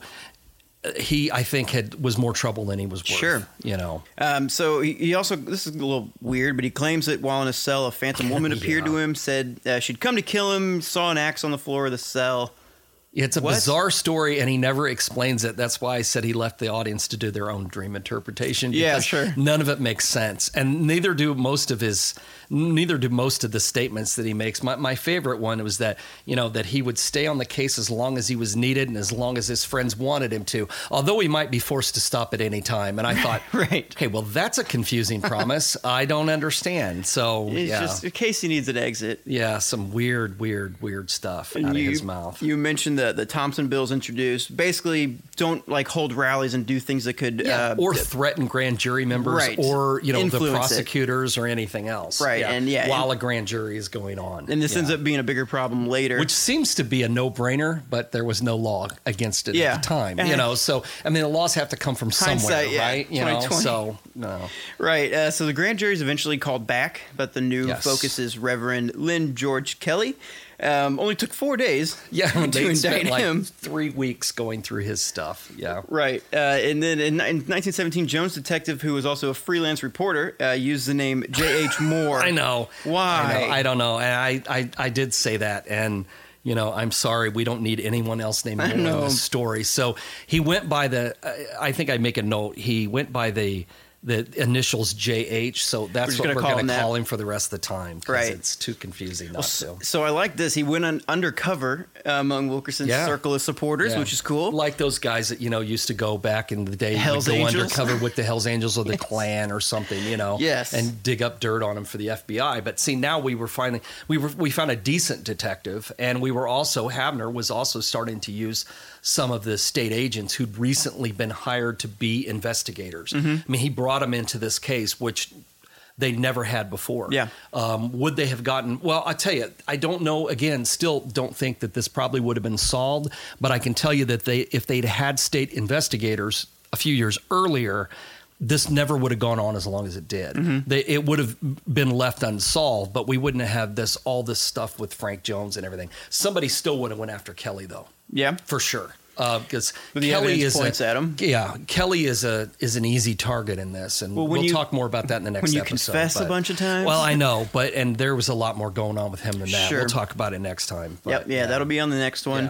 he, I think, was more trouble than he was worth. Sure. You know. So he also, this is a little weird, but he claims that while in a cell, a phantom woman appeared to him, said she'd come to kill him, saw an axe on the floor of the cell. It's a bizarre story, and he never explains it. That's why I said he left the audience to do their own dream interpretation. Yeah, sure. None of it makes sense, and neither do most of the statements that he makes. My favorite one was that, you know, that he would stay on the case as long as he was needed and as long as his friends wanted him to, although he might be forced to stop at any time. And I thought, right, okay, well, that's a confusing promise. I don't understand. So it's just in case he needs an exit. Yeah, some weird stuff out of his mouth. You mentioned the Thompson bills introduced. Basically, don't like hold rallies and do things that could or threaten grand jury members, right, or, you know, influence the prosecutors or anything else, right? And while a grand jury is going on, and this ends up being a bigger problem later, which seems to be a no-brainer, but there was no law against it at the time. You know, so I mean, the laws have to come from somewhere, right? You know, so no, right. So the grand jury is eventually called back, but the new focus is Reverend Lynn George Kelly. Only took 4 days. Yeah, to they spent indict him. 3 weeks going through his stuff. Yeah, right. And then in 1917, Jones detective, who was also a freelance reporter, used the name J.H. Moore. I know. Why? I don't know. And I did say that, and you know, I'm sorry, we don't need anyone else named Moore in this story. So he went by I think I make a note. He went by the initials JH, so that's what we're going to call him for the rest of the time. Right. It's too confusing not to. So I like this. He went undercover among Wilkerson's circle of supporters, which is cool. Like those guys that, you know, used to go back in the day, Hells go Angels. undercover with the Hells Angels or the Klan or something, you know, and dig up dirt on them for the FBI. But see, now we found a decent detective, and Havner was also starting to use some of the state agents who'd recently been hired to be investigators. I mean, he brought them into this case, which they never had before. Yeah. Would they have gotten, well, I tell you, I don't know, again, still don't think that this probably would have been solved, but I can tell you that if they'd had state investigators a few years earlier, this never would have gone on as long as it did. It would have been left unsolved, but we wouldn't have had all this stuff with Frank Jones and everything. Somebody still would have went after Kelly, though. Yeah, for sure. Because Kelly points at him. Yeah, Kelly is an easy target in this, and we'll talk more about that in the next episode. When you confess a bunch of times. Well, I know, and there was a lot more going on with him than that. Sure. We'll talk about it next time. But, that'll be on the next one.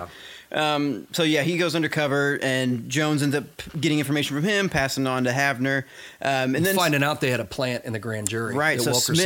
Yeah. He goes undercover, and Jones ends up getting information from him, passing on to Havner, and then finding out they had a plant in the grand jury. Right. So Wilkerson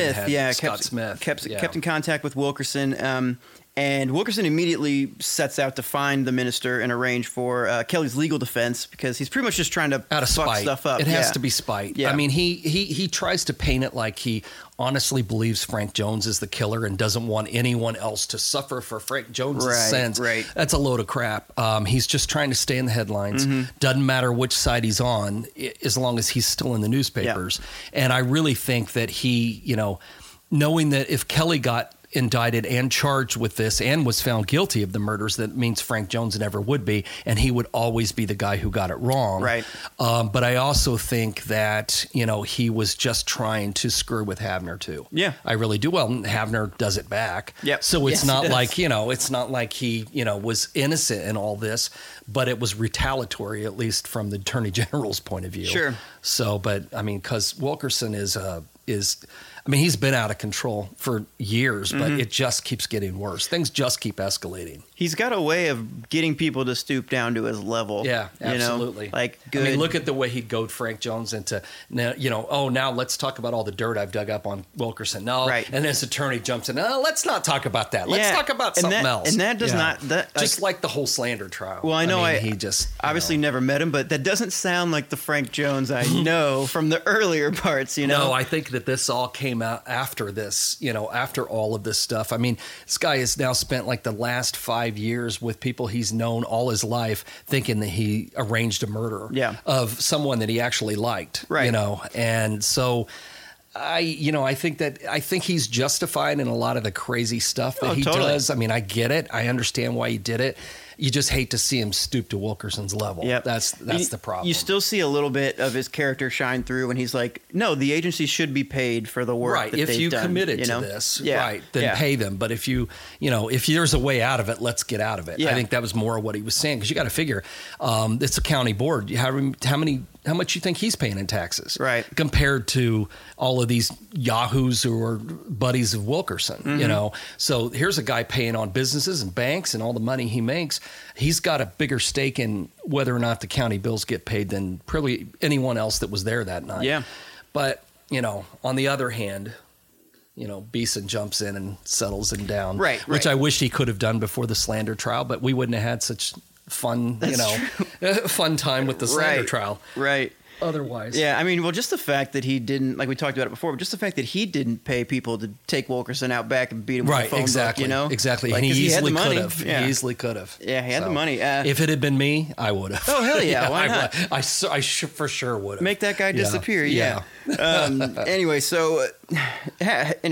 Smith, kept in contact with Wilkerson. And Wilkerson immediately sets out to find the minister and arrange for Kelly's legal defense, because he's pretty much just trying to fuck stuff up. It has to be spite. Yeah. I mean, he tries to paint it like he honestly believes Frank Jones is the killer and doesn't want anyone else to suffer for Frank Jones' sins. Right. That's a load of crap. He's just trying to stay in the headlines. Doesn't matter which side he's on, as long as he's still in the newspapers. Yeah. And I really think that he, you know, knowing that if Kelly got indicted and charged with this and was found guilty of the murders, that means Frank Jones never would be, and he would always be the guy who got it wrong. Right. But I also think that, you know, he was just trying to screw with Havner too. Yeah. I really do. Well, Havner does it back. Yep. So it's not like, you know, it's not like he, you know, was innocent in all this, but it was retaliatory, at least from the Attorney General's point of view. Sure. So, but I mean, because Wilkerson is I mean, he's been out of control for years, but it just keeps getting worse. Things just keep escalating. He's got a way of getting people to stoop down to his level. Yeah, absolutely. You know? Like, good. I mean, look at the way he'd goad Frank Jones into, now let's talk about all the dirt I've dug up on Wilkerson. No, right. And his attorney jumps in. No, let's not talk about that. Let's talk about something else. And that does not... just like the whole slander trial. Well, I know he just... obviously never met him, but that doesn't sound like the Frank Jones I know from the earlier parts, No, I think that this all came out after this, after all of this stuff. I mean, this guy has now spent like the last 5 years with people he's known all his life thinking that he arranged a murder of someone that he actually liked, right. And so I think he's justified in a lot of the crazy stuff that he does. I mean, I get it. I understand why he did it. You just hate to see him stoop to Wilkerson's level. Yep. That's the problem. You still see a little bit of his character shine through when he's like, no, the agency should be paid for the work that they've done. If you committed to this, then Yeah. pay them. But if if there's a way out of it, let's get out of it. Yeah. I think that was more of what he was saying, because you got to figure, it's a county board. How much you think he's paying in taxes, right? Compared to all of these yahoos who are buddies of Wilkerson, So here's a guy paying on businesses and banks and all the money he makes. He's got a bigger stake in whether or not the county bills get paid than probably anyone else that was there that night. Yeah. But, on the other hand, Beeson jumps in and settles him down. Right. Which I wish he could have done before the slander trial, but we wouldn't have had such fun, fun time with the slander trial. Right. Otherwise. Yeah, I mean, well, just the fact that he didn't, like we talked about it before, but just the fact that he didn't pay people to take Wilkerson out back and beat him with a phone book, Exactly. Like, and he easily could have. Yeah. He easily could have. Yeah, he had the money. If it had been me, I would have. Oh, hell yeah. Why not? I for sure would have. Make that guy disappear. Yeah. Anyway, like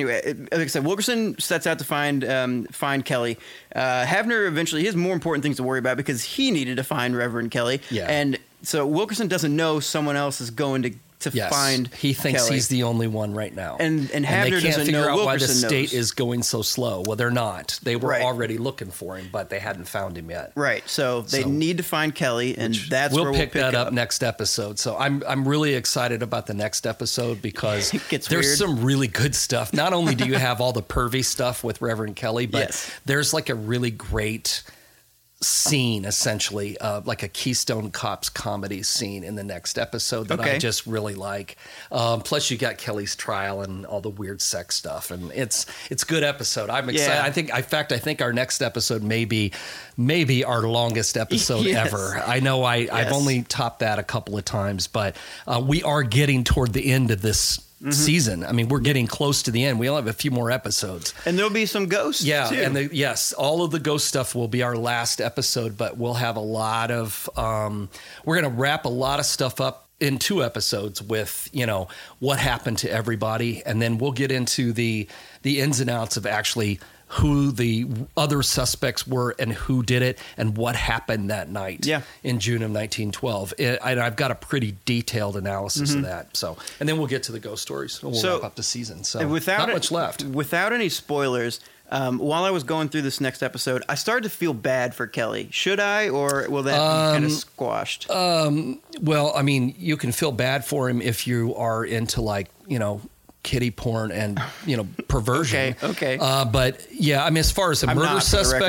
I said, Wilkerson sets out to find Kelly. Havner eventually, he has more important things to worry about because he needed to find Reverend Kelly. Yeah. And so Wilkerson doesn't know someone else is going to find he thinks Kelly. He's the only one right now. And Havner they can't doesn't figure know out why the Wilkerson state knows. is going so slow. Well, they're not. They were Right. already looking for him, but they hadn't found him yet. Right. So they need to find Kelly, and that's we'll where pick that up next episode. So I'm really excited about the next episode because there's weird. some really good stuff. Not only do you have all the pervy stuff with Reverend Kelly, but there's like a really great scene, essentially, like a Keystone Cops comedy scene in the next episode that I just really like. Plus, you got Kelly's trial and all the weird sex stuff, and it's a good episode. I'm excited. I think our next episode may be our longest episode ever. I know I've only topped that a couple of times, but we are getting toward the end of this season. I mean, we're getting close to the end. We only have a few more episodes. And there'll be some ghosts, too. And all of the ghost stuff will be our last episode, but we'll have a lot of, we're going to wrap a lot of stuff up in 2 episodes with, what happened to everybody. And then we'll get into the ins and outs of actually who the other suspects were and who did it and what happened that night in June of 1912. I've got a pretty detailed analysis of that. So, and then we'll get to the ghost stories. We'll wrap up the season. So not much left. Without any spoilers, while I was going through this next episode, I started to feel bad for Kelly. Should I, or will that be kind of squashed? Well, I mean, you can feel bad for him if you are into kitty porn and perversion. Okay. But yeah, I mean, as far as a murder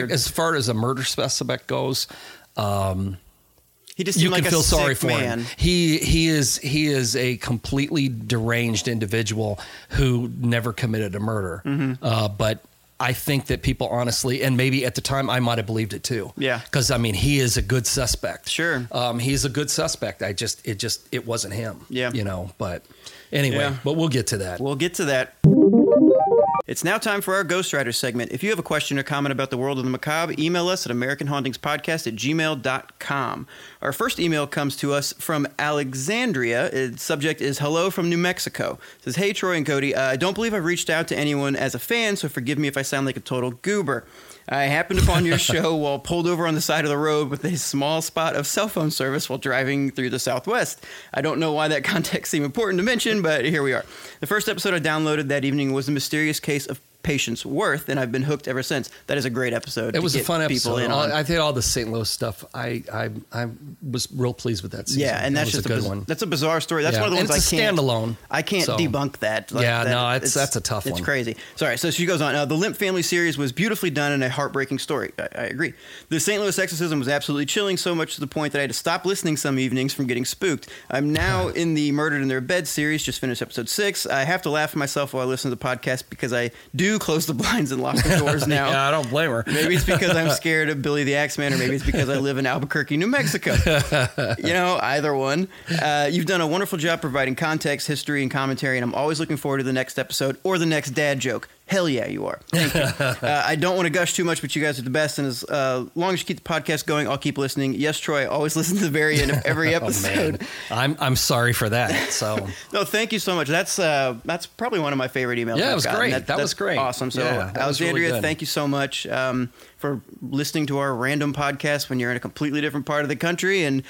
suspect goes, he just you like can feel sorry sick for man. him. He is a completely deranged individual who never committed a murder. But I think that people honestly, and maybe at the time I might have believed it too. Yeah. Because I mean, he is a good suspect. Sure. He's a good suspect. It wasn't him. Yeah. But anyway, but we'll get to that. We'll get to that. It's now time for our Ghostwriter segment. If you have a question or comment about the world of the macabre, email us at AmericanHauntingsPodcast@gmail.com. Our first email comes to us from Alexandria. Its subject is Hello from New Mexico. It says, Hey, Troy and Cody. I don't believe I've reached out to anyone as a fan, so forgive me if I sound like a total goober. I happened upon your show while pulled over on the side of the road with a small spot of cell phone service while driving through the Southwest. I don't know why that context seemed important to mention, but here we are. The first episode I downloaded that evening was the mysterious case of patience worth? And I've been hooked ever since. That is a great episode. It was a fun episode. I I think all the St. Louis stuff, I was real pleased with that season. Yeah, and that's just a good one. That's a bizarre story. That's one of the ones it's standalone. I can't debunk that. That's a tough one. It's crazy. Sorry. So she goes on. The Limp family series was beautifully done and a heartbreaking story. I agree. The St. Louis exorcism was absolutely chilling, so much to the point that I had to stop listening some evenings from getting spooked. I'm now in the Murdered in Their Bed series, just finished episode 6. I have to laugh at myself while I listen to the podcast because I do close the blinds and lock the doors now. Yeah, I don't blame her. Maybe it's because I'm scared of Billy the Axeman, or maybe it's because I live in Albuquerque, New Mexico. Either one. You've done a wonderful job providing context, history, and commentary, and I'm always looking forward to the next episode or the next dad joke. Hell yeah, you are. Thank you. I don't want to gush too much, but you guys are the best. And as long as you keep the podcast going, I'll keep listening. Yes, Troy, I always listen to the very end of every episode. I'm sorry for that. So no, thank you so much. That's probably one of my favorite emails. Yeah, it was great. That was great. Awesome. So Alexandria, really thank you so much for listening to our random podcast when you're in a completely different part of the country. And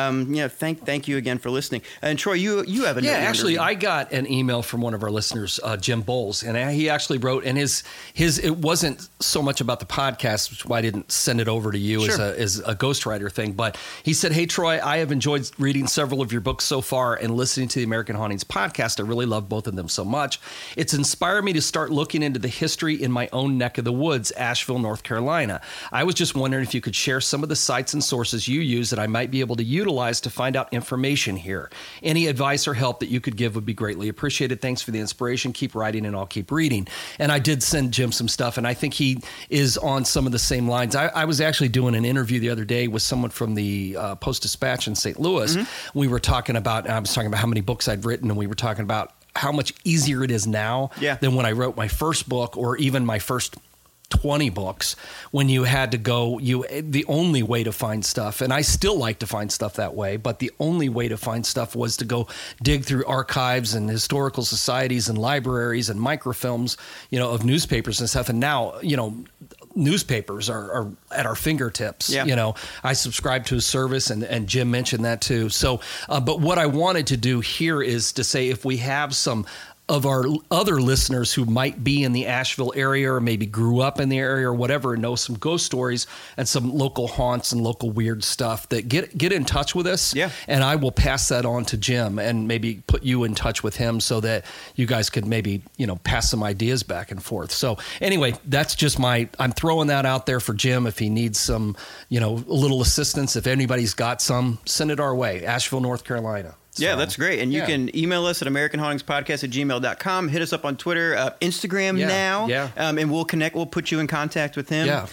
thank you again for listening. And Troy, you have a actually, I got an email from one of our listeners, Jim Bowles, and he actually wrote, and his it wasn't so much about the podcast, which is why I didn't send it over to you as a ghostwriter thing, but he said, "Hey Troy, I have enjoyed reading several of your books so far and listening to the American Hauntings podcast. I really love both of them so much. It's inspired me to start looking into the history in my own neck of the woods, Asheville, North Carolina. I was just wondering if you could share some of the sites and sources you use that I might be able to utilize to find out information here. Any advice or help that you could give would be greatly appreciated. Thanks for the inspiration. Keep writing and I'll keep reading." And I did send Jim some stuff, and I think he is on some of the same lines. I was actually doing an interview the other day with someone from the Post-Dispatch in St. Louis. Mm-hmm. I was talking about how many books I'd written, and we were talking about how much easier it is now than when I wrote my first book, or even my first 20 books, when you had to go, the only way to find stuff, and I still like to find stuff that way, but the only way to find stuff was to go dig through archives and historical societies and libraries and microfilms, of newspapers and stuff. And now, newspapers are at our fingertips. Yeah. I subscribe to a service, and Jim mentioned that too. So, but what I wanted to do here is to say, if we have some of our other listeners who might be in the Asheville area, or maybe grew up in the area or whatever, and know some ghost stories and some local haunts and local weird stuff, that get in touch with us. Yeah. And I will pass that on to Jim and maybe put you in touch with him so that you guys could maybe, pass some ideas back and forth. So anyway, that's just I'm throwing that out there for Jim. If he needs some, a little assistance, if anybody's got some, send it our way. Asheville, North Carolina. Yeah, that's great. And you can email us at AmericanHauntingsPodcast@gmail.com. Hit us up on Twitter, Instagram now. Yeah. And we'll connect. We'll put you in contact with him. Yeah.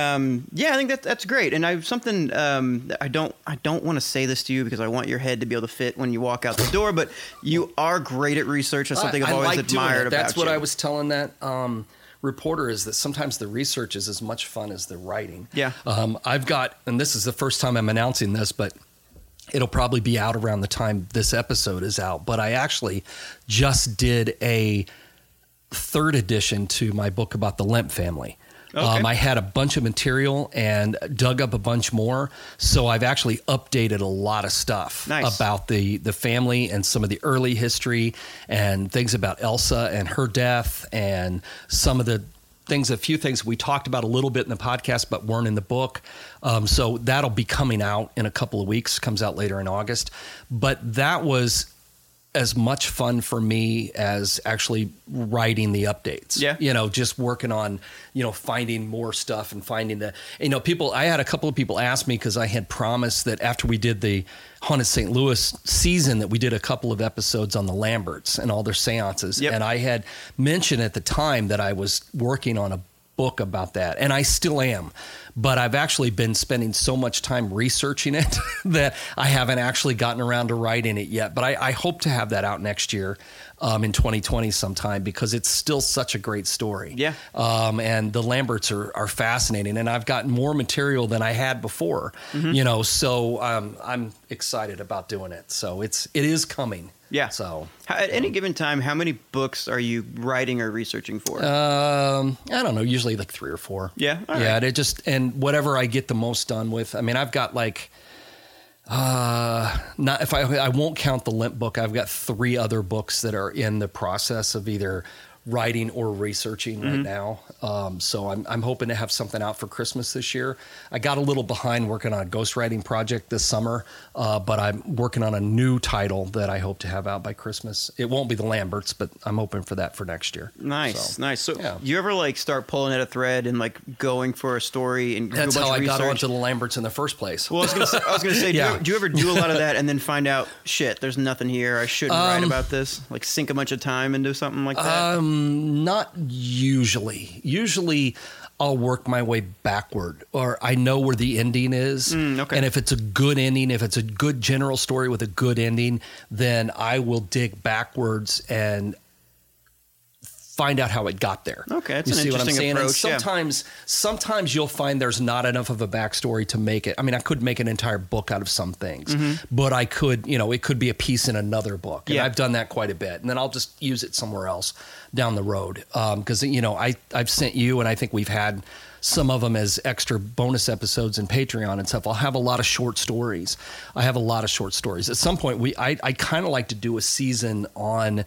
I think that's great. And I have something, I don't want to say this to you because I want your head to be able to fit when you walk out the door, but you are great at research. That's something I've always admired about you. That's what I was telling that reporter, is that sometimes the research is as much fun as the writing. Yeah. I've got, and this is the first time I'm announcing this, but it'll probably be out around the time this episode is out, but I actually just did a 3rd edition to my book about the Lemp family. Okay. I had a bunch of material and dug up a bunch more, so I've actually updated a lot of stuff about the family and some of the early history and things about Elsa and her death, and some of the a few things we talked about a little bit in the podcast but weren't in the book. So that'll be coming out in a couple of weeks, comes out later in August. But that was as much fun for me as actually writing the updates. Yeah. Just working on, finding more stuff and finding I had a couple of people ask me, because I had promised that after we did the Haunted St. Louis season, that we did a couple of episodes on the Lamberts and all their seances. Yep. And I had mentioned at the time that I was working on a book about that, and I still am, but I've actually been spending so much time researching it that I haven't actually gotten around to writing it yet. But I hope to have that out next year, in 2020 sometime, because it's still such a great story. Yeah. And the Lamberts are fascinating, and I've gotten more material than I had before. Mm-hmm. So I'm excited about doing it. So it is coming. Yeah. So at any given time, how many books are you writing or researching for? I don't know. Usually like 3 or 4. Yeah. All right. And whatever I get the most done with. I mean, I've got like, not if I won't count the Limp book. I've got 3 other books that are in the process of either writing or researching right now. So I'm hoping to have something out for Christmas this year. I got a little behind working on a ghostwriting project this summer, but I'm working on a new title that I hope to have out by Christmas. It won't be the Lamberts, but I'm hoping for that for next year. Nice. So you ever like start pulling at a thread and like going for a story and that's do a bunch how of I got research? onto the Lamberts in the first place. Well, I was gonna say, do you ever do a lot of that and then find out, shit, there's nothing here, I shouldn't write about this? Like sink a bunch of time into something like that? Not usually. Usually I'll work my way backward, or I know where the ending is. Okay. And if it's a good ending, if it's a good general story with a good ending, then I will dig backwards and find out how it got there. Okay, that's you an see what I'm interesting saying? approach. And sometimes you'll find there's not enough of a backstory to make it. I mean, I could make an entire book out of some things, but I could, it could be a piece in another book. And I've done that quite a bit. And then I'll just use it somewhere else down the road. Because, I've sent you, and I think we've had some of them as extra bonus episodes in Patreon and stuff. I'll have a lot of short stories. At some point, I kind of like to do a season on...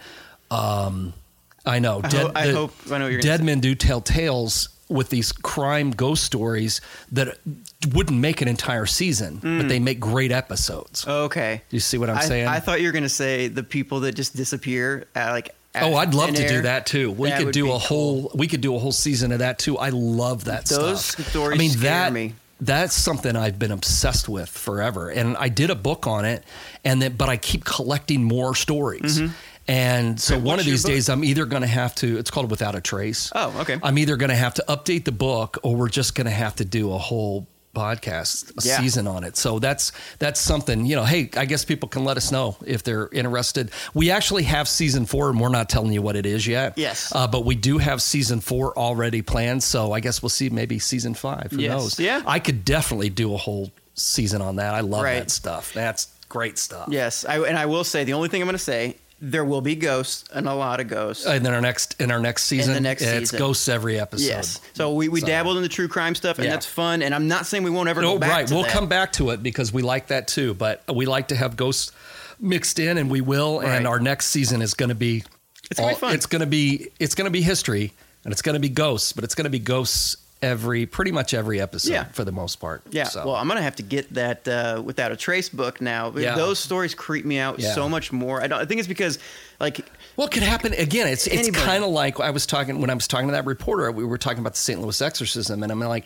I know. I know what you're Dead Men Do Tell Tales with these crime ghost stories that wouldn't make an entire season, but they make great episodes. Okay. Do you see what I'm saying? I thought you were going to say the people that just disappear I'd love to do that too. We That could would do be a whole season of that too. I love that Those stuff. stories scare me. That's something I've been obsessed with forever. And I did a book on it, but I keep collecting more stories. And so one of these days I'm either going to have to, it's called Without a Trace. Oh, okay. I'm either going to have to update the book, or we're just going to have to do a whole podcast season on it. So that's something, hey, I guess people can let us know if they're interested. We actually have season 4, and we're not telling you what it is yet. Yes. But we do have season 4 already planned. So I guess we'll see maybe season 5. Who knows? Yeah. I could definitely do a whole season on that. I love that stuff. That's great stuff. Yes. I will say, the only thing I'm going to say, there will be ghosts, and a lot of ghosts. And then in our next season, it's ghosts every episode. Yes. So we dabbled in the true crime stuff, and that's fun. And I'm not saying we won't ever go back to that. We'll come back to it because we like that too. But we like to have ghosts mixed in, and we will. Right. And our next season is going to be fun. It's going to be history, and it's going to be ghosts, but it's going to be ghosts pretty much every episode for the most part. Yeah. So. Well, I'm going to have to get that Without a Trace book now. Yeah. Those stories creep me out so much more. I think it's because it could happen again. It's kind of like when I was talking to that reporter, we were talking about the St. Louis exorcism, and I'm like,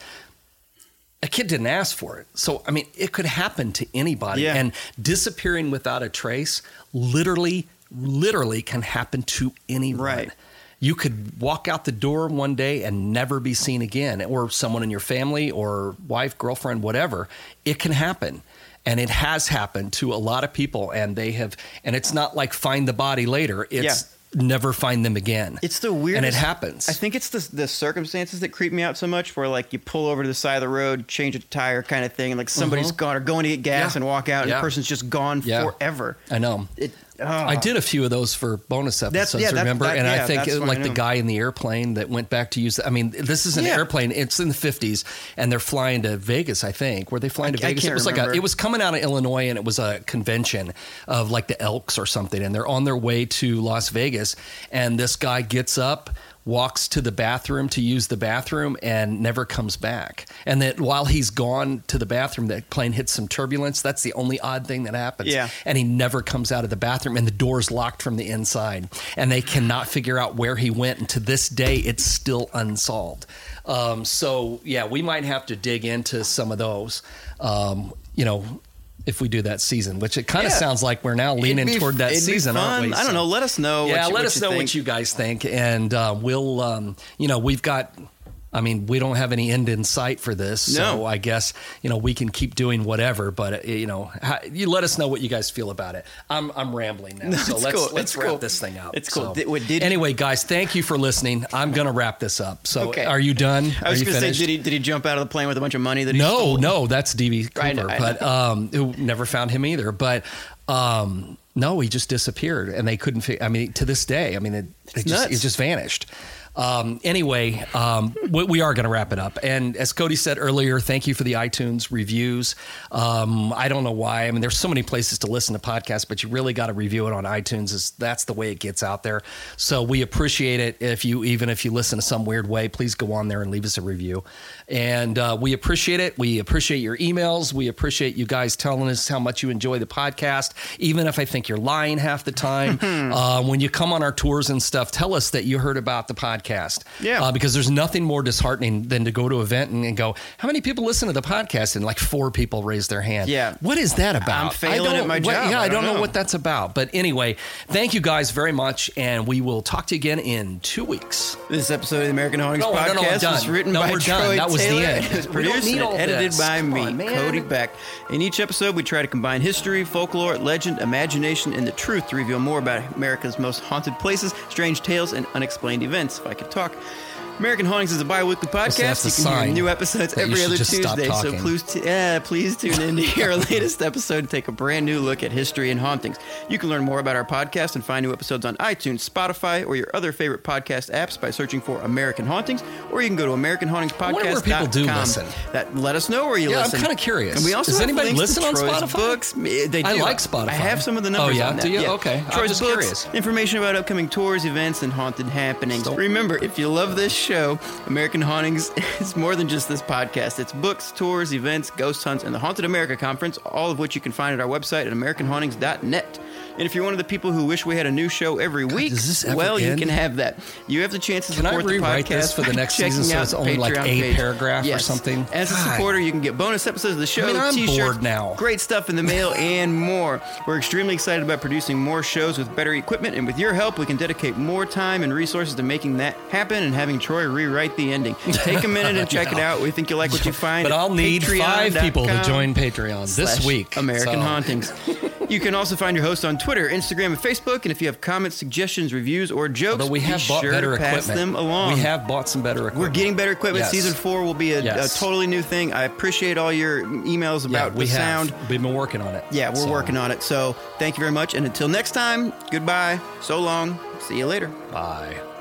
a kid didn't ask for it. So, I mean, it could happen to anybody. Yeah. And disappearing without a trace literally can happen to anyone. Right. You could walk out the door one day and never be seen again, or someone in your family or wife, girlfriend, whatever. It can happen. And it has happened to a lot of people, and it's not like find the body later. It's never find them again. It's the weirdest. And it happens. I think it's the circumstances that creep me out so much, where you pull over to the side of the road, change a tire kind of thing, and somebody's gone or going to get gas and walk out, and the person's just gone forever. I know. I did a few of those for bonus episodes, remember? I think the guy in the airplane that went back to use, this is an airplane. It's in the 50s, and they're flying to Vegas, I think. Were they flying to Vegas? It was it was coming out of Illinois, and it was a convention of the Elks or something, and they're on their way to Las Vegas, and this guy gets up, walks to the bathroom to use the bathroom, and never comes back. And that while he's gone to the bathroom, the plane hits some turbulence. That's the only odd thing that happens. Yeah. And he never comes out of the bathroom, and the door's locked from the inside. And they cannot figure out where he went. And to this day, it's still unsolved. We might have to dig into some of those, if we do that season, which it kind of sounds like we're now leaning toward that season, aren't we? I don't know. Let us know. Let us know what you guys think. And we'll, we've got, we don't have any end in sight for this. So I guess, we can keep doing whatever, but you let us know what you guys feel about it. I'm rambling now. So let's wrap this thing up. It's cool. Anyway, guys, thank you for listening. I'm going to wrap this up. So Are you done? I was going to say, did he jump out of the plane with a bunch of money that he stole? No, that's D.B. Cooper, but who never found him either. But no, he just disappeared, and they couldn't. To this day, it just vanished. Anyway, we are going to wrap it up. And as Cody said earlier, thank you for the iTunes reviews. I don't know why. I mean, there's so many places to listen to podcasts, but you really got to review it on iTunes. That's the way it gets out there. So we appreciate it. Even if you listen to some weird way, please go on there and leave us a review. And we appreciate it. We appreciate your emails. We appreciate you guys telling us how much you enjoy the podcast, even if I think you're lying half the time. When you come on our tours and stuff, tell us that you heard about the podcast. Yeah. Because there's nothing more disheartening than to go to an event and go, how many people listen to the podcast? And like 4 people raise their hand. Yeah. What is that about? I'm failing at my job. Yeah, I don't know what that's about. But anyway, thank you guys very much. And we will talk to you again in 2 weeks. This episode of the American Hauntings podcast was written by Troy That was Taylor. the end. It was produced and edited by me, Cody Beck. In each episode, we try to combine history, folklore, legend, imagination, and the truth to reveal more about America's most haunted places, strange tales, and unexplained events. If I could talk. American Hauntings is a bi-weekly podcast. You can hear new episodes every other Tuesday, so please tune in to hear our latest episode and take a brand new look at history and hauntings. You can learn more about our podcast and find new episodes on iTunes, Spotify, or your other favorite podcast apps by searching for American Hauntings, or you can go to AmericanHauntingsPodcast.com. Where people do listen. Let us know where you listen. I'm kind of curious. And we also Does have anybody links listen to on Troy's Spotify? books. They do. I like Spotify. I have some of the numbers on that. Do you? Yeah. Okay. Troy's just books, curious. information about upcoming tours, events, and haunted happenings. Remember, if you love this show, American Hauntings is more than just this podcast. It's books, tours, events, ghost hunts, and the Haunted America Conference, all of which you can find at our website at AmericanHauntings.net. And if you're one of the people who wish we had a new show every week, well, you can have that. You have the chance to support the podcast. Can I rewrite this for the next season so it's only like a paragraph or something? As a supporter, you can get bonus episodes of the show, I'm t-shirts, bored now. Great stuff in the mail, and more. We're extremely excited about producing more shows with better equipment, and with your help, we can dedicate more time and resources to making that happen and having Troy rewrite the ending. Take a minute and check it out. We think you'll like what you find. But I'll need 5 people to join Patreon this week. American Hauntings. You can also find your host on Twitter, Instagram, and Facebook. And if you have comments, suggestions, reviews, or jokes, we have bought better pass equipment. them along. We have bought some better equipment. We're getting better equipment. Yes. Season 4 will be a totally new thing. I appreciate all your emails about the sound. We've been working on it. Yeah, we're working on it. So thank you very much. And until next time, goodbye. So long. See you later. Bye.